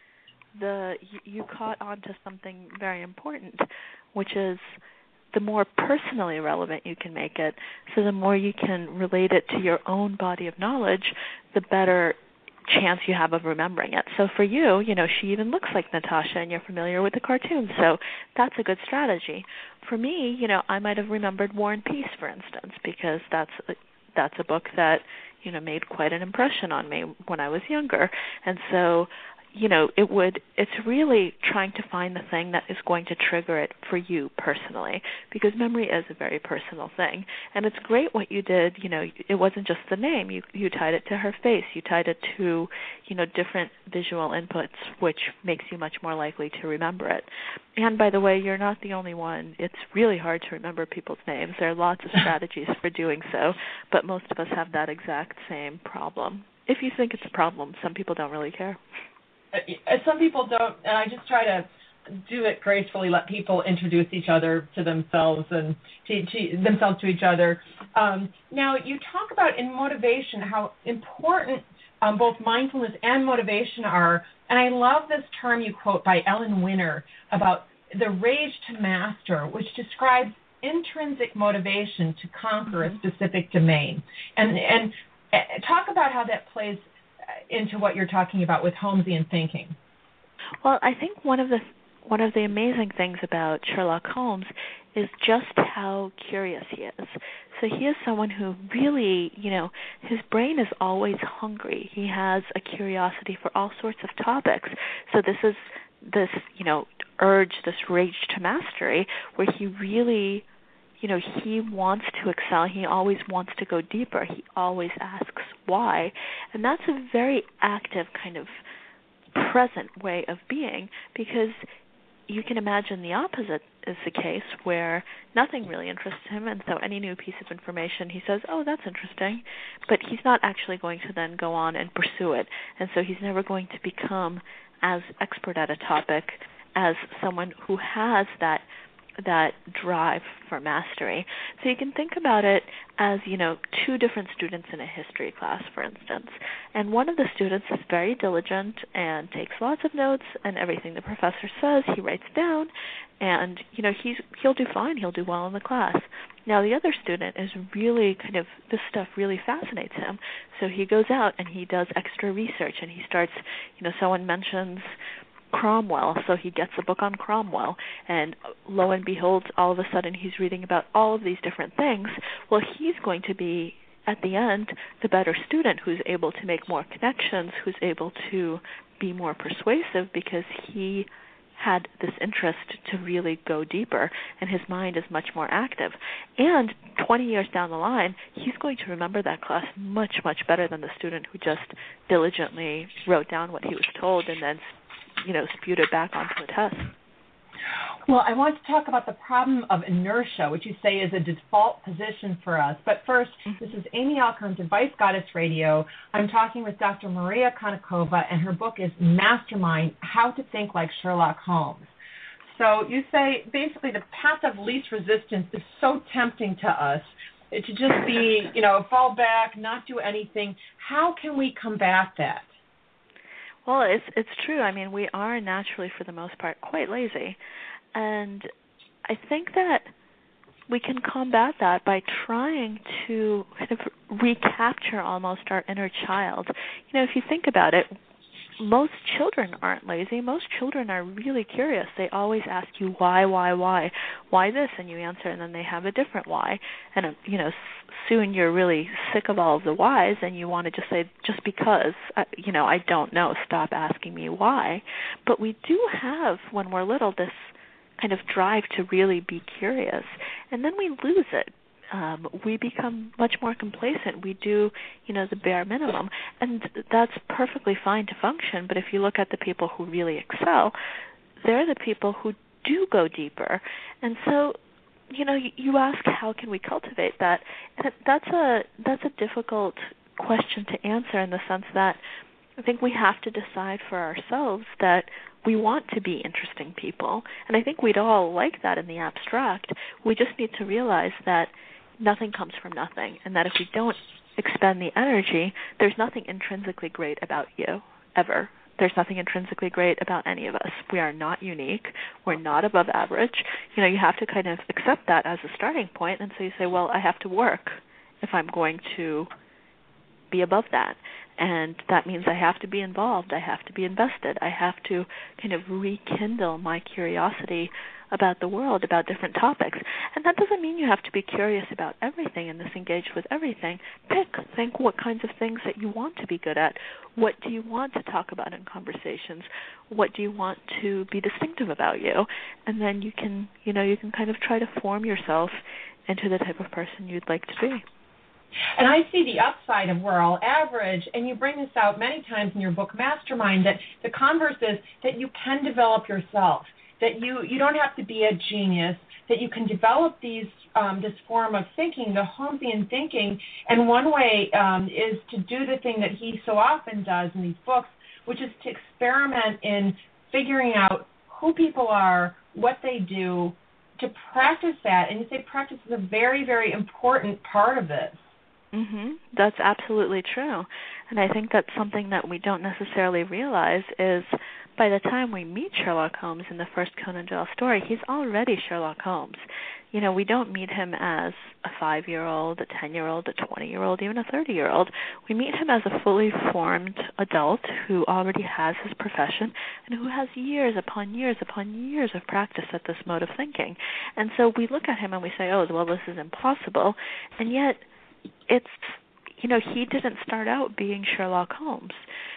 the you, you caught on to something very important, which is the more personally relevant you can make it, so the more you can relate it to your own body of knowledge, the better chance you have of remembering it. So for you, you know, she even looks like Natasha and you're familiar with the cartoon, so that's a good strategy. For me, you know, I might have remembered War and Peace, for instance, because that's a, that's a book that, you know, made quite an impression on me when I was younger. And so, you know, it would, it's really trying to find the thing that is going to trigger it for you personally, because memory is a very personal thing. And it's great what you did, you know, it wasn't just the name, you you tied it to her face, you tied it to, you know, different visual inputs, which makes you much more likely to remember it. And by the way, you're not the only one. It's really hard to remember people's names. There are lots of strategies for doing so, but most of us have that exact same problem. If you think it's a problem, some people don't really care. Some people don't, and I just try to do it gracefully, let people introduce each other to themselves and to, to themselves to each other. Um, now, you talk about in motivation how important um, both mindfulness and motivation are, and I love this term you quote by Ellen Winner about the rage to master, which describes intrinsic motivation to conquer a specific domain. And, and uh, talk about how that plays into what you're talking about with Holmesian thinking. Well, I think one of the one of the amazing things about Sherlock Holmes is just how curious he is. So he is someone who really, you know, his brain is always hungry. He has a curiosity for all sorts of topics. So this is this, you know, urge, this rage to mastery, where he really, you know, he wants to excel. He always wants to go deeper. He always asks why. And that's a very active kind of present way of being, because you can imagine the opposite is the case, where nothing really interests him, and so any new piece of information he says, oh, that's interesting, but he's not actually going to then go on and pursue it. And so he's never going to become as expert at a topic as someone who has that that drive for mastery. So you can think about it as, you know, two different students in a history class, for instance. And one of the students is very diligent and takes lots of notes, and everything the professor says he writes down, and, you know, he's he'll do fine, he'll do well in the class. Now the other student is really kind of, this stuff really fascinates him, so he goes out and he does extra research, and he starts, you know, someone mentions Cromwell, so he gets a book on Cromwell, and lo and behold, all of a sudden he's reading about all of these different things. Well, he's going to be, at the end, the better student who's able to make more connections, who's able to be more persuasive, because he had this interest to really go deeper, and his mind is much more active. And twenty years down the line, he's going to remember that class much, much better than the student who just diligently wrote down what he was told and then, you know, spewed it back onto a test. Well, I want to talk about the problem of inertia, which you say is a default position for us. But first, this is Amy Alcon's Advice Goddess Radio. I'm talking with Doctor Maria Konnikova, and her book is Mastermind, How to Think Like Sherlock Holmes. So you say basically the path of least resistance is so tempting to us to just be, you know, fall back, not do anything. How can we combat that? Well, it's it's true. I mean, we are naturally, for the most part, quite lazy. And I think that we can combat that by trying to kind of recapture almost our inner child. You know, if you think about it, most children aren't lazy. Most children are really curious. They always ask you why, why, why, why this, and you answer, and then they have a different why. And, you know, soon you're really sick of all of the whys, and you want to just say, just because, you know, I don't know, stop asking me why. But we do have, when we're little, this kind of drive to really be curious, and then we lose it. Um, we become much more complacent. We do, you know, the bare minimum, and that's perfectly fine to function. But if you look at the people who really excel, they're the people who do go deeper. And so you know, you, you ask how can we cultivate that, and that's a that's a difficult question to answer in the sense that I think we have to decide for ourselves that we want to be interesting people, and I think we'd all like that in the abstract. We just need to realize that nothing comes from nothing, and that if we don't expend the energy, there's nothing intrinsically great about you, ever. There's nothing intrinsically great about any of us. We are not unique. We're not above average. You know, you have to kind of accept that as a starting point, and so you say, well, I have to work if I'm going to be above that. And that means I have to be involved. I have to be invested. I have to kind of rekindle my curiosity about the world, about different topics. And that doesn't mean you have to be curious about everything and disengaged with everything. Pick, think what kinds of things that you want to be good at. What do you want to talk about in conversations? What do you want to be distinctive about you? And then you can, you know, you can kind of try to form yourself into the type of person you'd like to be. And I see the upside of we're all average, and you bring this out many times in your book, Mastermind, that the converse is that you can develop yourself, that you, you don't have to be a genius, that you can develop these um, this form of thinking, the Holmesian thinking, and one way um, is to do the thing that he so often does in these books, which is to experiment in figuring out who people are, what they do, to practice that. And you say practice is a very, very important part of this. Mm-hmm. That's absolutely true. And I think that's something that we don't necessarily realize is by the time we meet Sherlock Holmes in the first Conan Doyle story, he's already Sherlock Holmes. You know, we don't meet him as a five-year-old, a ten-year-old, a twenty-year-old, even a thirty-year-old. We meet him as a fully formed adult who already has his profession and who has years upon years upon years of practice at this mode of thinking. And so we look at him and we say, oh, well, this is impossible. And yet it's, you know, he didn't start out being Sherlock Holmes.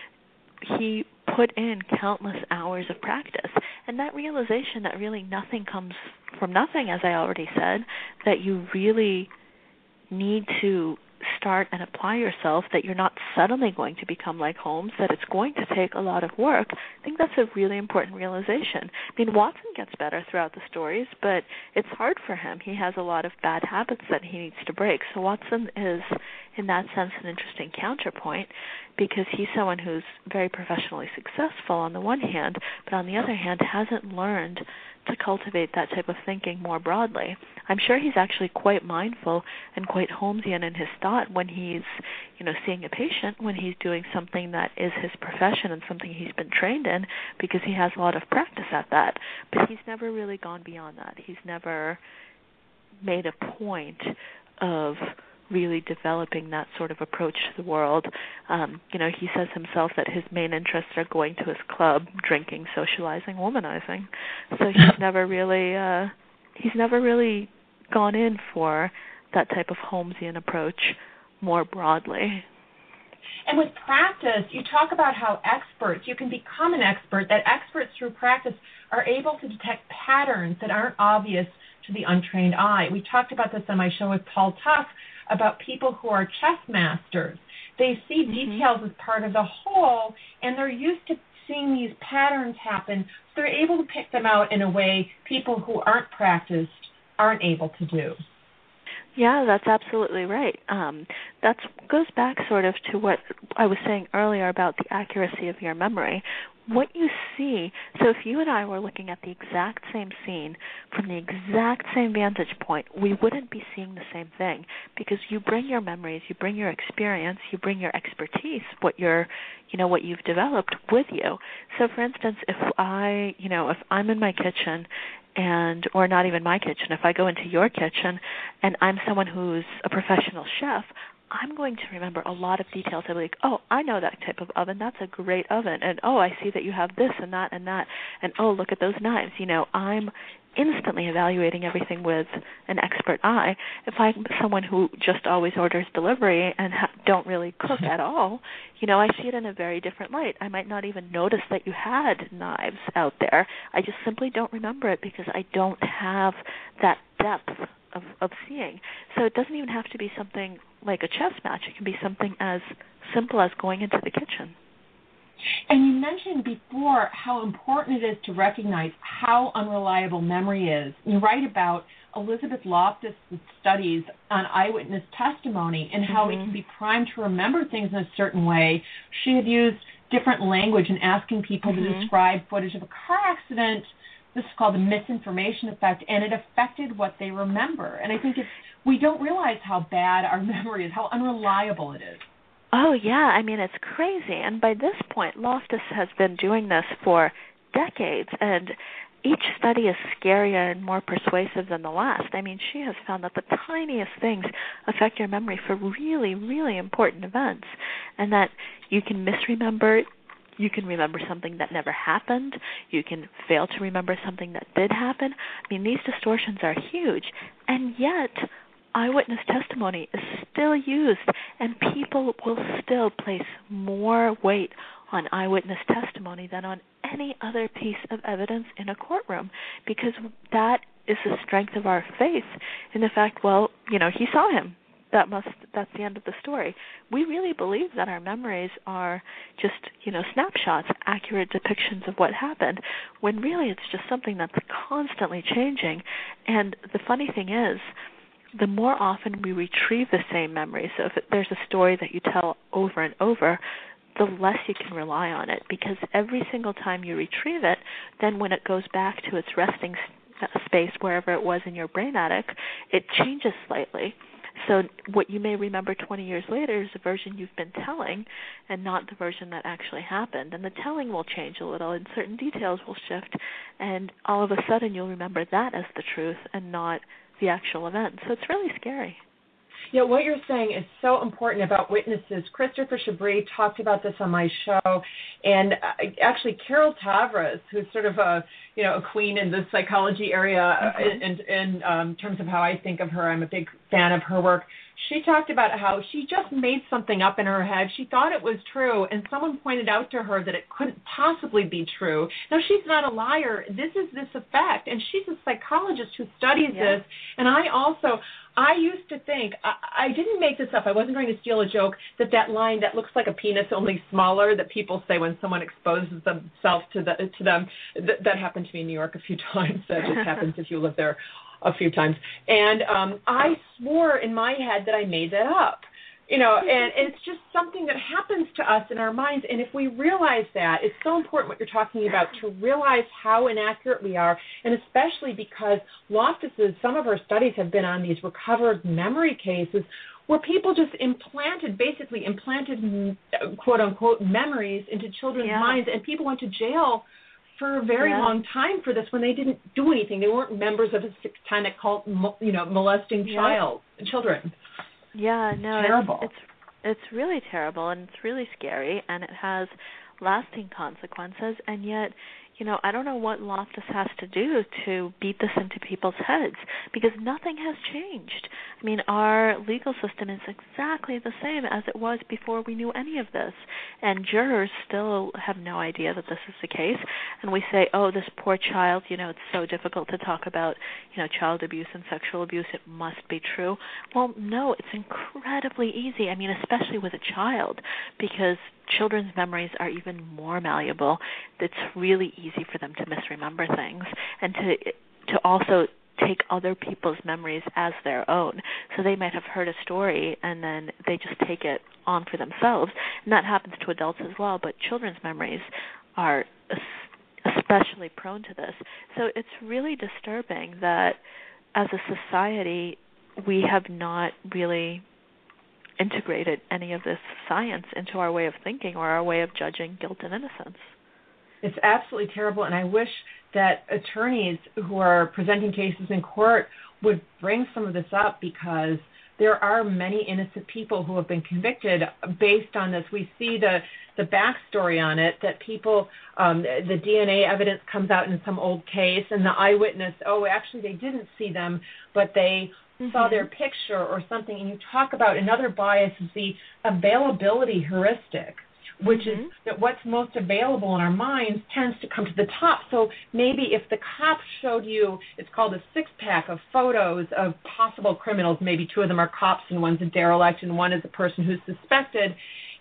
He put in countless hours of practice. And that realization that really nothing comes from nothing, as I already said, that you really need to start and apply yourself, that you're not suddenly going to become like Holmes, that it's going to take a lot of work, I think that's a really important realization. I mean, Watson gets better throughout the stories, but it's hard for him. He has a lot of bad habits that he needs to break. So Watson is, in that sense, an interesting counterpoint because he's someone who's very professionally successful on the one hand, but on the other hand hasn't learned to cultivate that type of thinking more broadly. I'm sure he's actually quite mindful and quite Holmesian in his thought when he's, you know, seeing a patient, when he's doing something that is his profession and something he's been trained in, because he has a lot of practice at that. But he's never really gone beyond that. He's never made a point of really developing that sort of approach to the world. Um, you know, he says himself that his main interests are going to his club, drinking, socializing, womanizing. So he's never really, uh, he's never really gone in for that type of Holmesian approach more broadly. And with practice, you talk about how experts, you can become an expert, that experts through practice are able to detect patterns that aren't obvious to the untrained eye. We talked about this on my show with Paul Tuff, about people who are chess masters. They see mm-hmm. details as part of the whole, and they're used to seeing these patterns happen, so they're able to pick them out in a way people who aren't practiced aren't able to do. Yeah, that's absolutely right. Um, that goes back sort of to what I was saying earlier about the accuracy of your memory. What you see, so if you and I were looking at the exact same scene from the exact same vantage point, we wouldn't be seeing the same thing because you bring your memories, you bring your experience, you bring your expertise, what you're, you know, what you've developed with you. So, for instance, if I, you know, if I'm in my kitchen and, or not even my kitchen, if I go into your kitchen and I'm someone who's a professional chef, I'm going to remember a lot of details. I'll be like, oh, I know that type of oven. That's a great oven. And, oh, I see that you have this and that and that. And, oh, look at those knives. You know, I'm instantly evaluating everything with an expert eye. If I'm someone who just always orders delivery and ha- don't really cook at all, you know, I see it in a very different light. I might not even notice that you had knives out there. I just simply don't remember it because I don't have that depth Of, of seeing. So it doesn't even have to be something like a chess match. It can be something as simple as going into the kitchen. And you mentioned before how important it is to recognize how unreliable memory is. You write about Elizabeth Loftus' studies on eyewitness testimony and how mm-hmm. we can be primed to remember things in a certain way. She had used different language in asking people mm-hmm. to describe footage of a car accident. This is called the misinformation effect, and it affected what they remember. And I think it's, we don't realize how bad our memory is, how unreliable it is. Oh, yeah. I mean, it's crazy. And by this point, Loftus has been doing this for decades, and each study is scarier and more persuasive than the last. I mean, she has found that the tiniest things affect your memory for really, really important events, and that you can misremember, you can remember something that never happened, you can fail to remember something that did happen. I mean, these distortions are huge, and yet eyewitness testimony is still used, and people will still place more weight on eyewitness testimony than on any other piece of evidence in a courtroom, because that is the strength of our faith in the fact, well, you know, he saw him. That must, that's the end of the story. We really believe that our memories are just, you know, snapshots, accurate depictions of what happened, when really it's just something that's constantly changing. And the funny thing is, the more often we retrieve the same memory, so if it, there's a story that you tell over and over, the less you can rely on it, because every single time you retrieve it, then when it goes back to its resting space, wherever it was in your brain attic, it changes slightly. So what you may remember twenty years later is the version you've been telling and not the version that actually happened. And the telling will change a little and certain details will shift, and all of a sudden you'll remember that as the truth and not the actual event. So it's really scary. Yeah, what you're saying is so important about witnesses. Christopher Chabris talked about this on my show, and uh, actually Carol Tavris, who's sort of a you know a queen in the psychology area, mm-hmm. in, in um, terms of how I think of her. I'm a big fan of her work. She talked about how she just made something up in her head. She thought it was true, and someone pointed out to her that it couldn't possibly be true. Now, she's not a liar. This is this effect, and she's a psychologist who studies yeah. this. And I also, I used to think, I, I didn't make this up. I wasn't going to steal a joke, that that line that looks like a penis, only smaller, that people say when someone exposes themselves to, the, to them. Th- that happened to me in New York a few times. That just happens if you live there a few times. And um, I swore in my head that I made that up. You know, and it's just something that happens to us in our minds. And if we realize that, it's so important what you're talking about, to realize how inaccurate we are, and especially because Loftus's, some of her studies have been on these recovered memory cases where people just implanted, basically implanted, quote-unquote, memories into children's yeah. minds, and people went to jail for a very yeah. long time for this when they didn't do anything. They weren't members of a satanic cult, you know, molesting yeah. child, children. Yeah, no, terrible. It's, it's it's really terrible, and it's really scary, and it has lasting consequences. And yet, you know, I don't know what Loftus has to do to beat this into people's heads, because nothing has changed. I mean, our legal system is exactly the same as it was before we knew any of this, and jurors still have no idea that this is the case. And we say, oh, this poor child, you know, it's so difficult to talk about, you know, child abuse and sexual abuse. It must be true. Well, no, it's incredibly easy. I mean, especially with a child, because children's memories are even more malleable. It's really easy for them to misremember things and to to also take other people's memories as their own. So they might have heard a story and then they just take it on for themselves. And that happens to adults as well, but children's memories are especially prone to this. So it's really disturbing that as a society we have not really integrated any of this science into our way of thinking or our way of judging guilt and innocence. It's absolutely terrible, and I wish that attorneys who are presenting cases in court would bring some of this up, because there are many innocent people who have been convicted based on this. We see the, the backstory on it, that people, um, the D N A evidence comes out in some old case, and the eyewitness, oh, actually they didn't see them, but they Mm-hmm. saw their picture or something. And you talk about another bias is the availability heuristic, which mm-hmm. is that what's most available in our minds tends to come to the top. So maybe if the cops showed you, it's called a six-pack of photos of possible criminals, maybe two of them are cops and one's a derelict and one is a person who's suspected,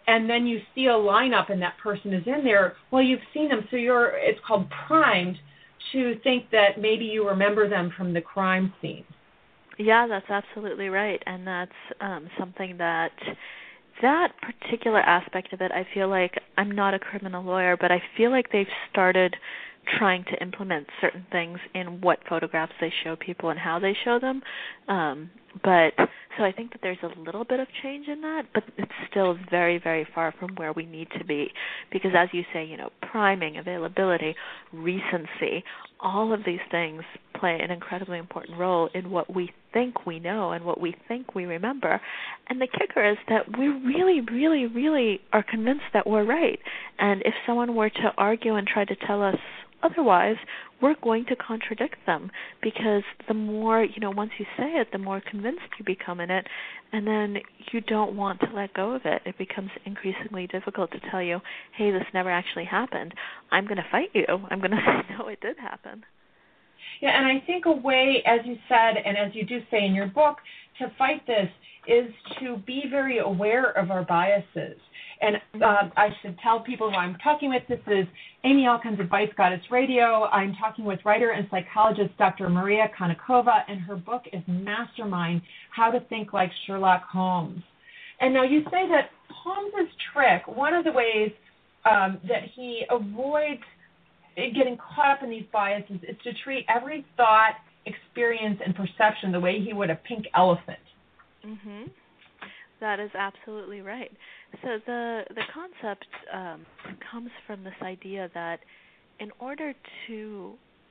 and then you see a lineup and that person is in there, well, you've seen them, so you're, it's called primed to think that maybe you remember them from the crime scene. Yeah, that's absolutely right, and that's um, something that, that particular aspect of it, I feel like, I'm not a criminal lawyer, but I feel like they've started trying to implement certain things in what photographs they show people and how they show them. Um, but so I think that there's a little bit of change in that, but it's still very, very far from where we need to be. Because as you say, you know, priming, availability, recency, all of these things play an incredibly important role in what we think we know and what we think we remember. And the kicker is that we really, really, really are convinced that we're right. And if someone were to argue and try to tell us otherwise, we're going to contradict them, because the more, you know, once you say it, the more convinced you become in it, and then you don't want to let go of it. It becomes increasingly difficult to tell you, hey, this never actually happened. I'm going to fight you. I'm going to say, no, it did happen. Yeah, and I think a way, as you said, and as you do say in your book, to fight this is to be very aware of our biases. And uh, I should tell people who I'm talking with. This is Amy Elkins, Advice Goddess Radio. I'm talking with writer and psychologist Doctor Maria Konnikova, and her book is Mastermind, How to Think Like Sherlock Holmes. And now you say that Holmes' trick, one of the ways um, that he avoids getting caught up in these biases is to treat every thought, experience, and perception the way he would a pink elephant. Mm-hmm. That is absolutely right. So the the concept um, comes from this idea that in order to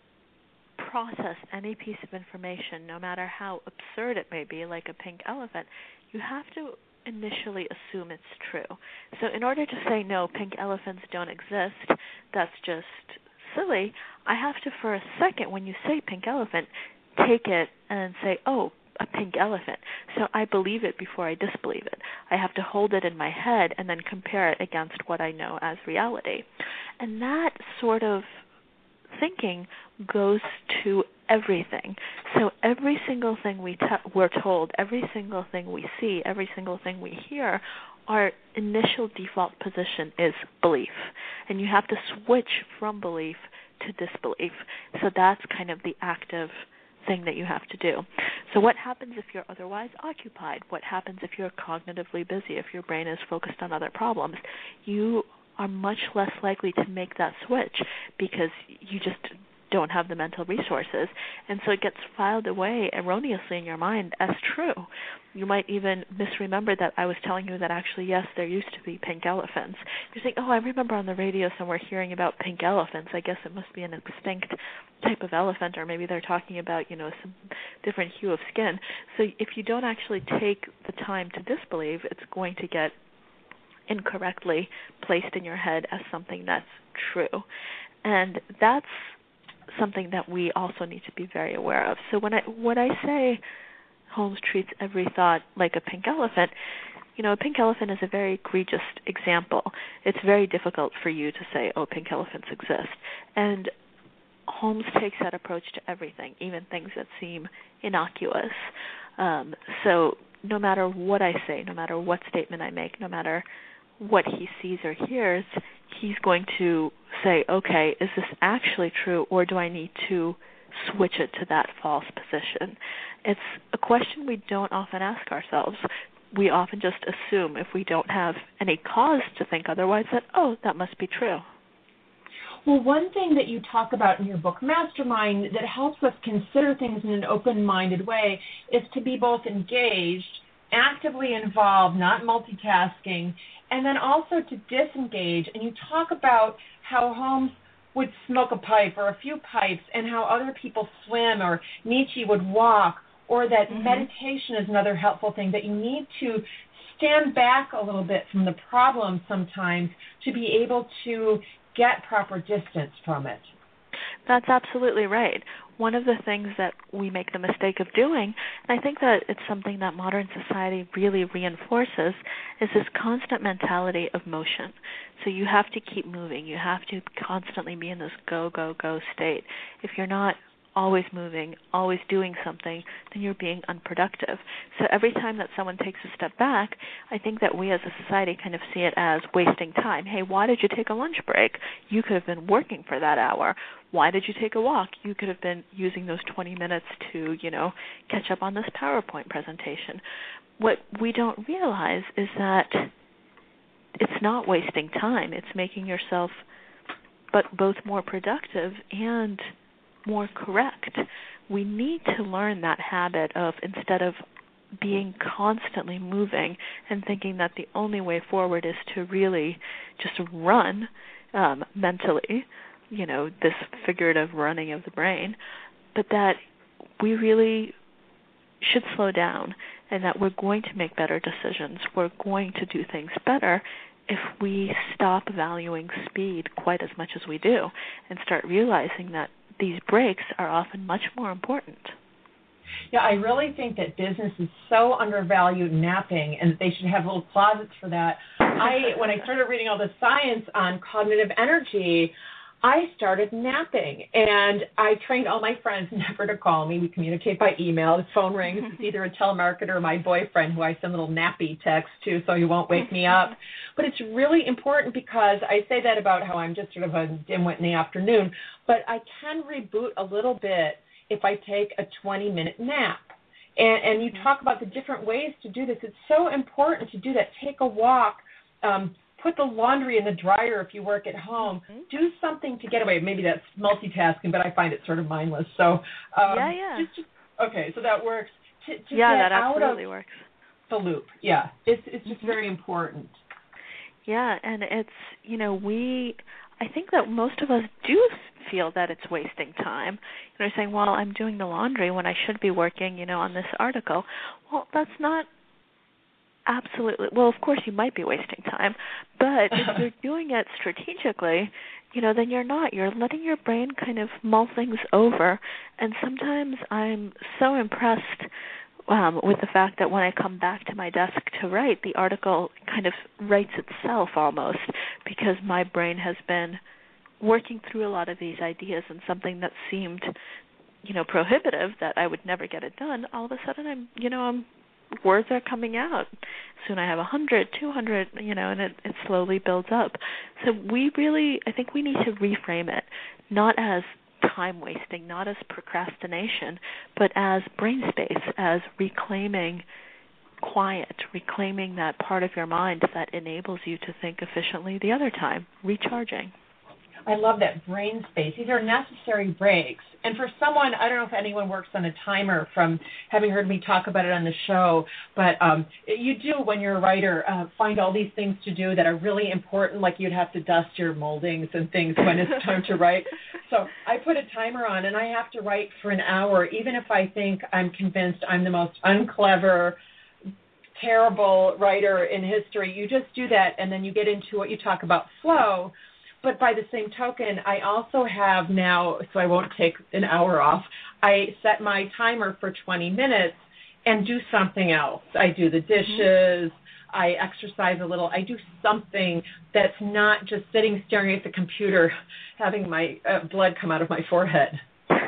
process any piece of information, no matter how absurd it may be, like a pink elephant, you have to initially assume it's true. So in order to say, no, pink elephants don't exist, that's just silly, I have to, for a second, when you say pink elephant, take it and say, oh, a pink elephant. So I believe it before I disbelieve it. I have to hold it in my head and then compare it against what I know as reality. And that sort of thinking goes to everything. So every single thing we te- we're told, every single thing we see, every single thing we hear, our initial default position is belief. And you have to switch from belief to disbelief. So that's kind of the active thing that you have to do. So what happens if you're otherwise occupied? What happens if you're cognitively busy, if your brain is focused on other problems? You are much less likely to make that switch because you just don't have the mental resources. And so it gets filed away erroneously in your mind as true. You might even misremember that I was telling you that actually, yes, there used to be pink elephants. You're saying, oh, I remember on the radio somewhere hearing about pink elephants. I guess it must be an extinct type of elephant, or maybe they're talking about, you know, some different hue of skin. So if you don't actually take the time to disbelieve, it's going to get incorrectly placed in your head as something that's true. And that's something that we also need to be very aware of. So when I when I say Holmes treats every thought like a pink elephant, you know, a pink elephant is a very egregious example. It's very difficult for you to say, oh, pink elephants exist. And Holmes takes that approach to everything, even things that seem innocuous. Um, so no matter what I say, no matter what statement I make, no matter what he sees or hears, he's going to say, okay, is this actually true, or do I need to switch it to that false position? It's a question we don't often ask ourselves. We often just assume, if we don't have any cause to think otherwise, that, oh, that must be true. Well, one thing that you talk about in your book, Mastermind, that helps us consider things in an open-minded way is to be both engaged, actively involved, not multitasking, and then also to disengage. And you talk about how Holmes would smoke a pipe or a few pipes, and how other people swim, or Nietzsche would walk, or that mm-hmm. meditation is another helpful thing, that you need to stand back a little bit from the problem sometimes to be able to get proper distance from it. That's absolutely right. One of the things that we make the mistake of doing, and I think that it's something that modern society really reinforces, is this constant mentality of motion. So you have to keep moving. You have to constantly be in this go, go, go state. If you're not always moving, always doing something, then you're being unproductive. So every time that someone takes a step back, I think that we as a society kind of see it as wasting time. Hey, why did you take a lunch break? You could have been working for that hour. Why did you take a walk? You could have been using those twenty minutes to, you know, catch up on this PowerPoint presentation. What we don't realize is that it's not wasting time. It's making yourself but both more productive and more correct. We need to learn that habit of, instead of being constantly moving and thinking that the only way forward is to really just run um, mentally, you know, this figurative running of the brain, but that we really should slow down and that we're going to make better decisions. We're going to do things better if we stop valuing speed quite as much as we do and start realizing that these breaks are often much more important. Yeah, I really think that business is so undervalued napping, and that they should have little closets for that. I, when I started reading all the science on cognitive energy, I started napping, and I trained all my friends never to call me. We communicate by email. The phone rings. It's either a telemarketer or my boyfriend, who I send little nappy texts to so he won't wake me up. But it's really important, because I say that about how I'm just sort of a dimwit in the afternoon, but I can reboot a little bit if I take a twenty-minute nap. And, and you talk about the different ways to do this. It's so important to do that. Take a walk. Um, Put the laundry in the dryer if you work at home. Mm-hmm. Do something to get away. Maybe that's multitasking, but I find it sort of mindless. So um, yeah, yeah. Just, just, okay, so that works. To, to yeah, get that absolutely out of works. The loop. Yeah, it's it's just mm-hmm. very important. Yeah, and it's, you know, we, I think that most of us do feel that it's wasting time. You know, saying, well, I'm doing the laundry when I should be working, you know, on this article. Well, that's not absolutely, well, of course you might be wasting time, but if you're doing it strategically, you know, then you're not. You're letting your brain kind of mull things over, and sometimes I'm so impressed um, with the fact that when I come back to my desk to write, the article kind of writes itself almost, because my brain has been working through a lot of these ideas, and something that seemed, you know, prohibitive, that I would never get it done, all of a sudden I'm, you know, I'm words are coming out. Soon I have one hundred, two hundred, you know, and it, it slowly builds up. So we really, I think we need to reframe it, not as time wasting, not as procrastination, but as brain space, as reclaiming quiet, reclaiming that part of your mind that enables you to think efficiently the other time, recharging. I love that, brain space. These are necessary breaks. And for someone, I don't know if anyone works on a timer from having heard me talk about it on the show, but um, you do, when you're a writer, uh, find all these things to do that are really important, like you'd have to dust your moldings and things when it's time to write. So I put a timer on, and I have to write for an hour, even if I think I'm convinced I'm the most unclever, terrible writer in history. You just do that, and then you get into what you talk about, flow. But by the same token, I also have now, so I won't take an hour off, I set my timer for twenty minutes and do something else. I do the dishes, mm-hmm. I exercise a little, I do something that's not just sitting staring at the computer, having my uh, blood come out of my forehead.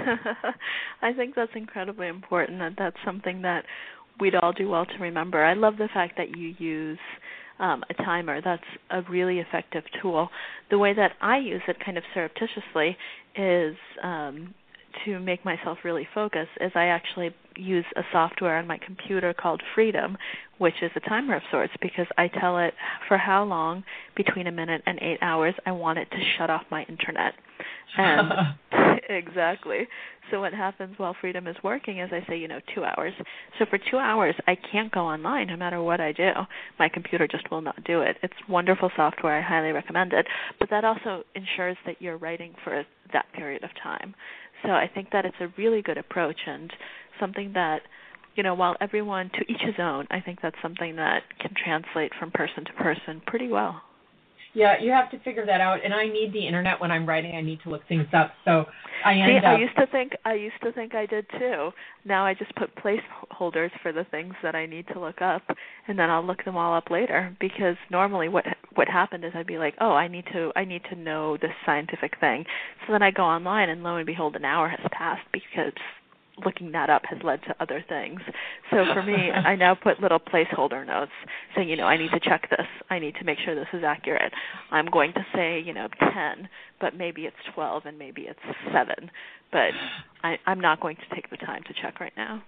I think that's incredibly important, that that's something that we'd all do well to remember. I love the fact that you use Um, a timer. That's a really effective tool. The way that I use it kind of surreptitiously is um, to make myself really focus is I actually use a software on my computer called Freedom, which is a timer of sorts, because I tell it for how long between a minute and eight hours I want it to shut off my internet. And exactly. So what happens while Freedom is working is I say, you know, two hours. So for two hours, I can't go online no matter what I do. My computer just will not do it. It's wonderful software. I highly recommend it. But that also ensures that you're writing for that period of time. So I think that it's a really good approach, and something that, you know, while everyone, to each his own, I think that's something that can translate from person to person pretty well. Yeah, you have to figure that out. And I need the internet when I'm writing. I need to look things up. So I end See, up. I used to think I used to think I did too. Now I just put placeholders for the things that I need to look up, and then I'll look them all up later. Because normally, what what happened is I'd be like, oh, I need to I need to know this scientific thing. So then I go online, and lo and behold, an hour has passed because looking that up has led to other things. So for me, I now put little placeholder notes saying, you know, I need to check this. I need to make sure this is accurate. I'm going to say, you know, ten, but maybe it's twelve and maybe it's seven. But I, I'm not going to take the time to check right now.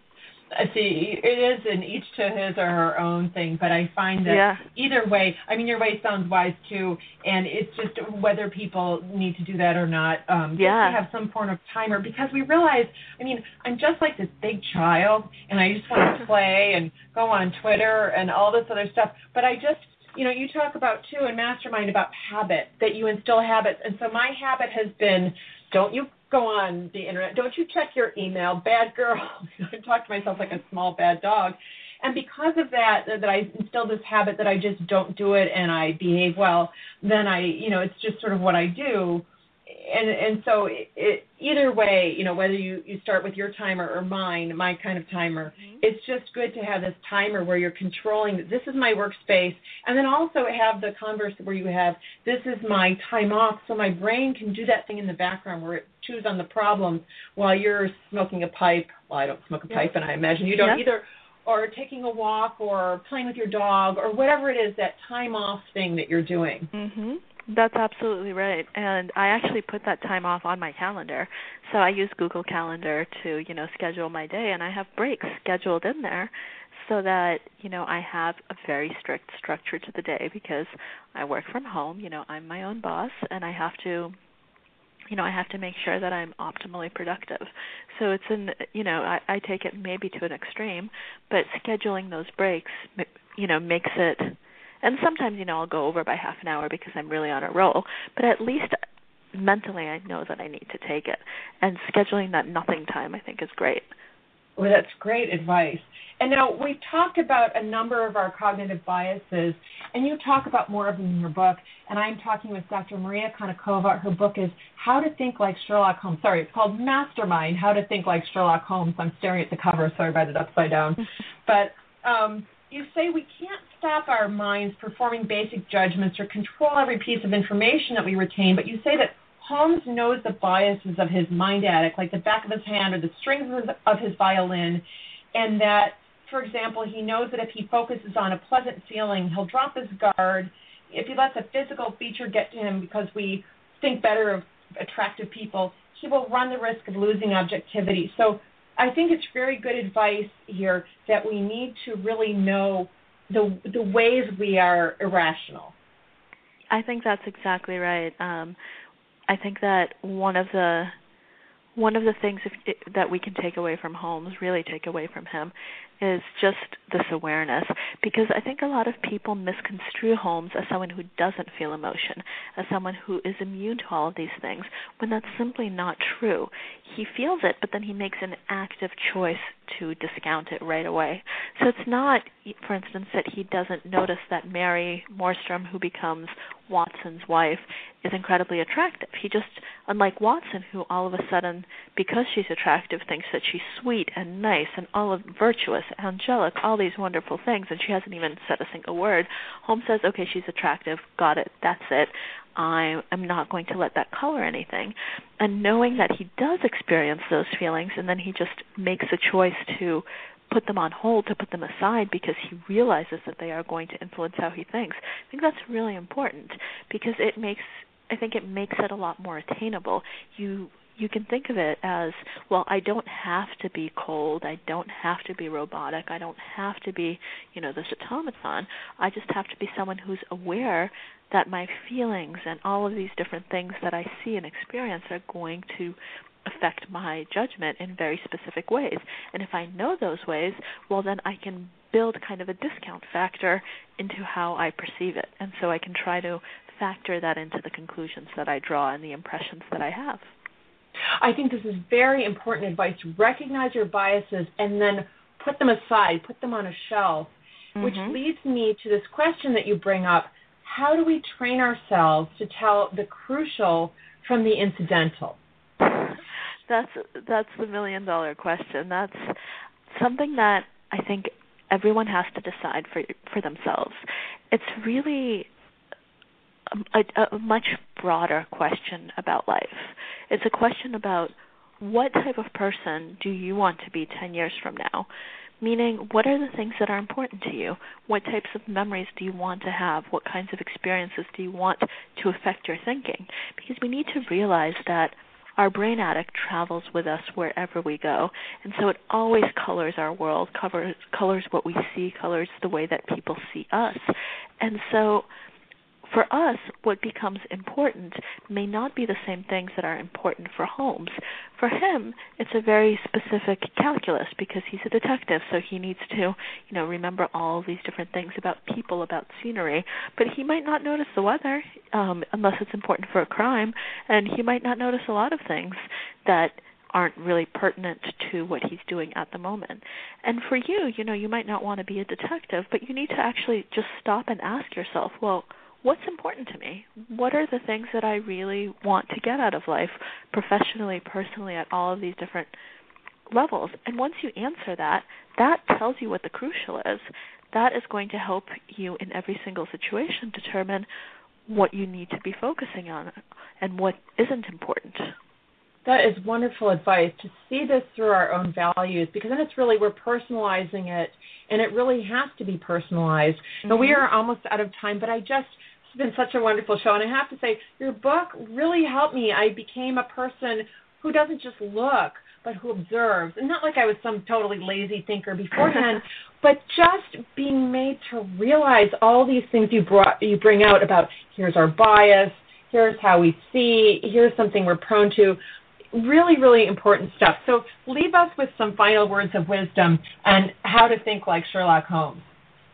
See, it is an each to his or her own thing, but I find that yeah. either way, I mean, your way sounds wise too, and it's just whether people need to do that or not. Um, yeah. Just to have some form of timer, because we realize, I mean, I'm just like this big child, and I just want to play and go on Twitter and all this other stuff, but I just, you know, you talk about too in Mastermind about habit, that you instill habits, and so my habit has been, don't you go on the internet. Don't you check your email, bad girl. I talk to myself like a small bad dog. And because of that, that I instilled this habit that I just don't do it and I behave well, then I, you know, it's just sort of what I do. And and so it, it, either way, you know, whether you, you start with your timer or mine, my kind of timer, mm-hmm. it's just good to have this timer where you're controlling, this is my workspace, and then also have the converse where you have, this is my time off, so my brain can do that thing in the background where it chews on the problems while you're smoking a pipe. Well, I don't smoke a yeah. pipe, and I imagine you don't yeah. either, or taking a walk or playing with your dog or whatever it is, that time off thing that you're doing. Mm-hmm. That's absolutely right. And I actually put that time off on my calendar. So I use Google Calendar to, you know, schedule my day, and I have breaks scheduled in there so that, you know, I have a very strict structure to the day because I work from home. You know, I'm my own boss, and I have to, you know, I have to make sure that I'm optimally productive. So it's in, you know, I, I take it maybe to an extreme, but scheduling those breaks, you know, makes it. And sometimes, you know, I'll go over by half an hour because I'm really on a roll. But at least mentally I know that I need to take it. And scheduling that nothing time, I think, is great. Well, that's great advice. And now we've talked about a number of our cognitive biases, and you talk about more of them in your book. And I'm talking with Doctor Maria Konnikova. Her book is How to Think Like Sherlock Holmes. Sorry, it's called Mastermind, How to Think Like Sherlock Holmes. I'm staring at the cover, so I read it upside down. But um, you say we can't stop our minds performing basic judgments or control every piece of information that we retain, but you say that Holmes knows the biases of his mind addict, like the back of his hand or the strings of his, of his violin, and that, for example, he knows that if he focuses on a pleasant feeling, he'll drop his guard. If he lets a physical feature get to him because we think better of attractive people, he will run the risk of losing objectivity. So I think it's very good advice here that we need to really know the the ways we are irrational. I think that's exactly right. Um, I think that one of the one of the things if, that we can take away from Holmes, really take away from him, is just this awareness. Because I think a lot of people misconstrue Holmes as someone who doesn't feel emotion, as someone who is immune to all of these things, when that's simply not true. He feels it, but then he makes an active choice to discount it right away. So it's not, for instance, that he doesn't notice that Mary Morstrom, who becomes Watson's wife, is incredibly attractive. He just, unlike Watson, who all of a sudden, because she's attractive, thinks that she's sweet and nice and all of virtuous, angelic, all these wonderful things, and she hasn't even said a single word. Holmes says, okay, she's attractive, got it, that's it. I am not going to let that color anything. And knowing that he does experience those feelings, and then he just makes a choice to put them on hold, to put them aside because he realizes that they are going to influence how he thinks. I think that's really important because it makes, I think it makes it a lot more attainable. You you can think of it as, well, I don't have to be cold. I don't have to be robotic. I don't have to be, you know, this automaton. I just have to be someone who's aware that my feelings and all of these different things that I see and experience are going to affect my judgment in very specific ways. And if I know those ways, well, then I can build kind of a discount factor into how I perceive it. And so I can try to factor that into the conclusions that I draw and the impressions that I have. I think this is very important advice. Recognize your biases and then put them aside, put them on a shelf, mm-hmm. which leads me to this question that you bring up. how do we train ourselves to tell the crucial from the incidental? That's that's the million dollar question. That's something that I think everyone has to decide for for themselves. It's really a, a much broader question about life. It's a question about what type of person do you want to be ten years from now? Meaning, what are the things that are important to you? What types of memories do you want to have? What kinds of experiences do you want to affect your thinking? Because we need to realize that our brain attic travels with us wherever we go, and so it always colors our world, colors, colors what we see, colors the way that people see us. And so for us, what becomes important may not be the same things that are important for Holmes. For him, it's a very specific calculus because he's a detective, so he needs to, you know, remember all of these different things about people, about scenery. But he might not notice the weather um, unless it's important for a crime, and he might not notice a lot of things that aren't really pertinent to what he's doing at the moment. And for you, you know, you might not want to be a detective, but you need to actually just stop and ask yourself, well, what's important to me? What are the things that I really want to get out of life, professionally, personally, at all of these different levels? And once you answer that, that tells you what the crucial is. That is going to help you in every single situation determine what you need to be focusing on and what isn't important. That is wonderful advice, to see this through our own values, because then it's really, we're personalizing it, and it really has to be personalized. Mm-hmm. And we are almost out of time, but I just, it's been such a wonderful show, and I have to say, your book really helped me. I became a person who doesn't just look, but who observes. And not like I was some totally lazy thinker beforehand, but just being made to realize all these things you brought, you bring out about, here's our bias, here's how we see, here's something we're prone to. Really, really important stuff. So leave us with some final words of wisdom and how to think like Sherlock Holmes.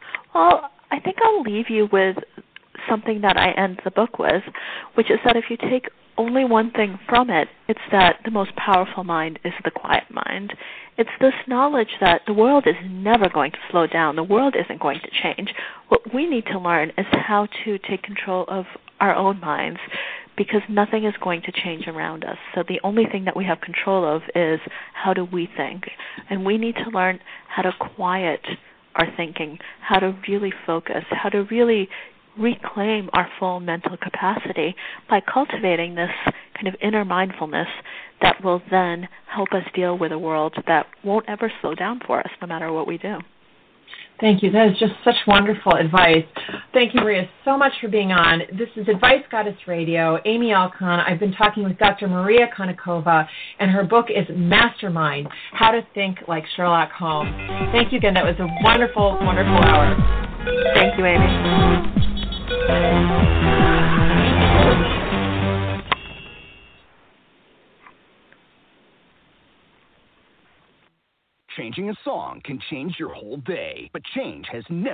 Well, I think I'll leave you with something that I end the book with, which is that if you take only one thing from it, it's that the most powerful mind is the quiet mind. It's this knowledge that the world is never going to slow down. The world isn't going to change. What we need to learn is how to take control of our own minds, because nothing is going to change around us. So the only thing that we have control of is how do we think. And we need to learn how to quiet our thinking, how to really focus, how to really reclaim our full mental capacity by cultivating this kind of inner mindfulness that will then help us deal with a world that won't ever slow down for us no matter what we do. Thank you. That is just such wonderful advice. Thank you, Maria, so much for being on. This is Advice Goddess Radio. Amy Alcon. I've been talking with Doctor Maria Konnikova, and her book is Mastermind, How to Think Like Sherlock Holmes. Thank you again. That was a wonderful, wonderful hour. Thank you, Amy. Changing a song can change your whole day, but change has never...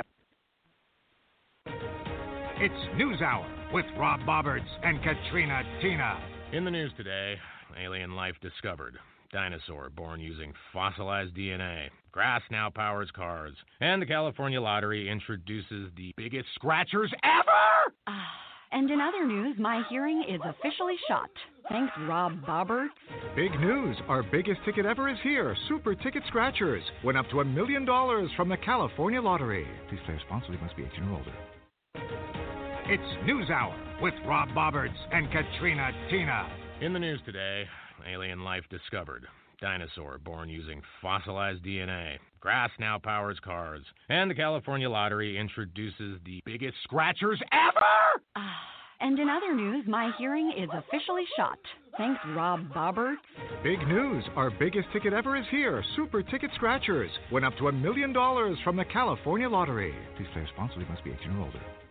It's NewsHour with Rob Bobberts and Katrina Tina. In the news today, alien life discovered. Dinosaur born using fossilized D N A. Grass now powers cars. And the California Lottery introduces the biggest scratchers ever! Ah, and in other news, my hearing is officially shot. Thanks, Rob Bobberts. Big news. Our biggest ticket ever is here. Super Ticket Scratchers. Win up to a million dollars from the California Lottery. Please play responsibly. Must be eighteen or older. It's NewsHour with Rob Bobberts and Katrina Tina. In the news today, alien life discovered. Dinosaur born using fossilized D N A. Grass now powers cars. And the California Lottery introduces the biggest scratchers ever! Ah, and in other news, my hearing is officially shot. Thanks, Rob Bobberts. Big news. Our biggest ticket ever is here. Super Ticket Scratchers. Win up to a million dollars from the California Lottery. Please play responsibly. Must be eighteen or older.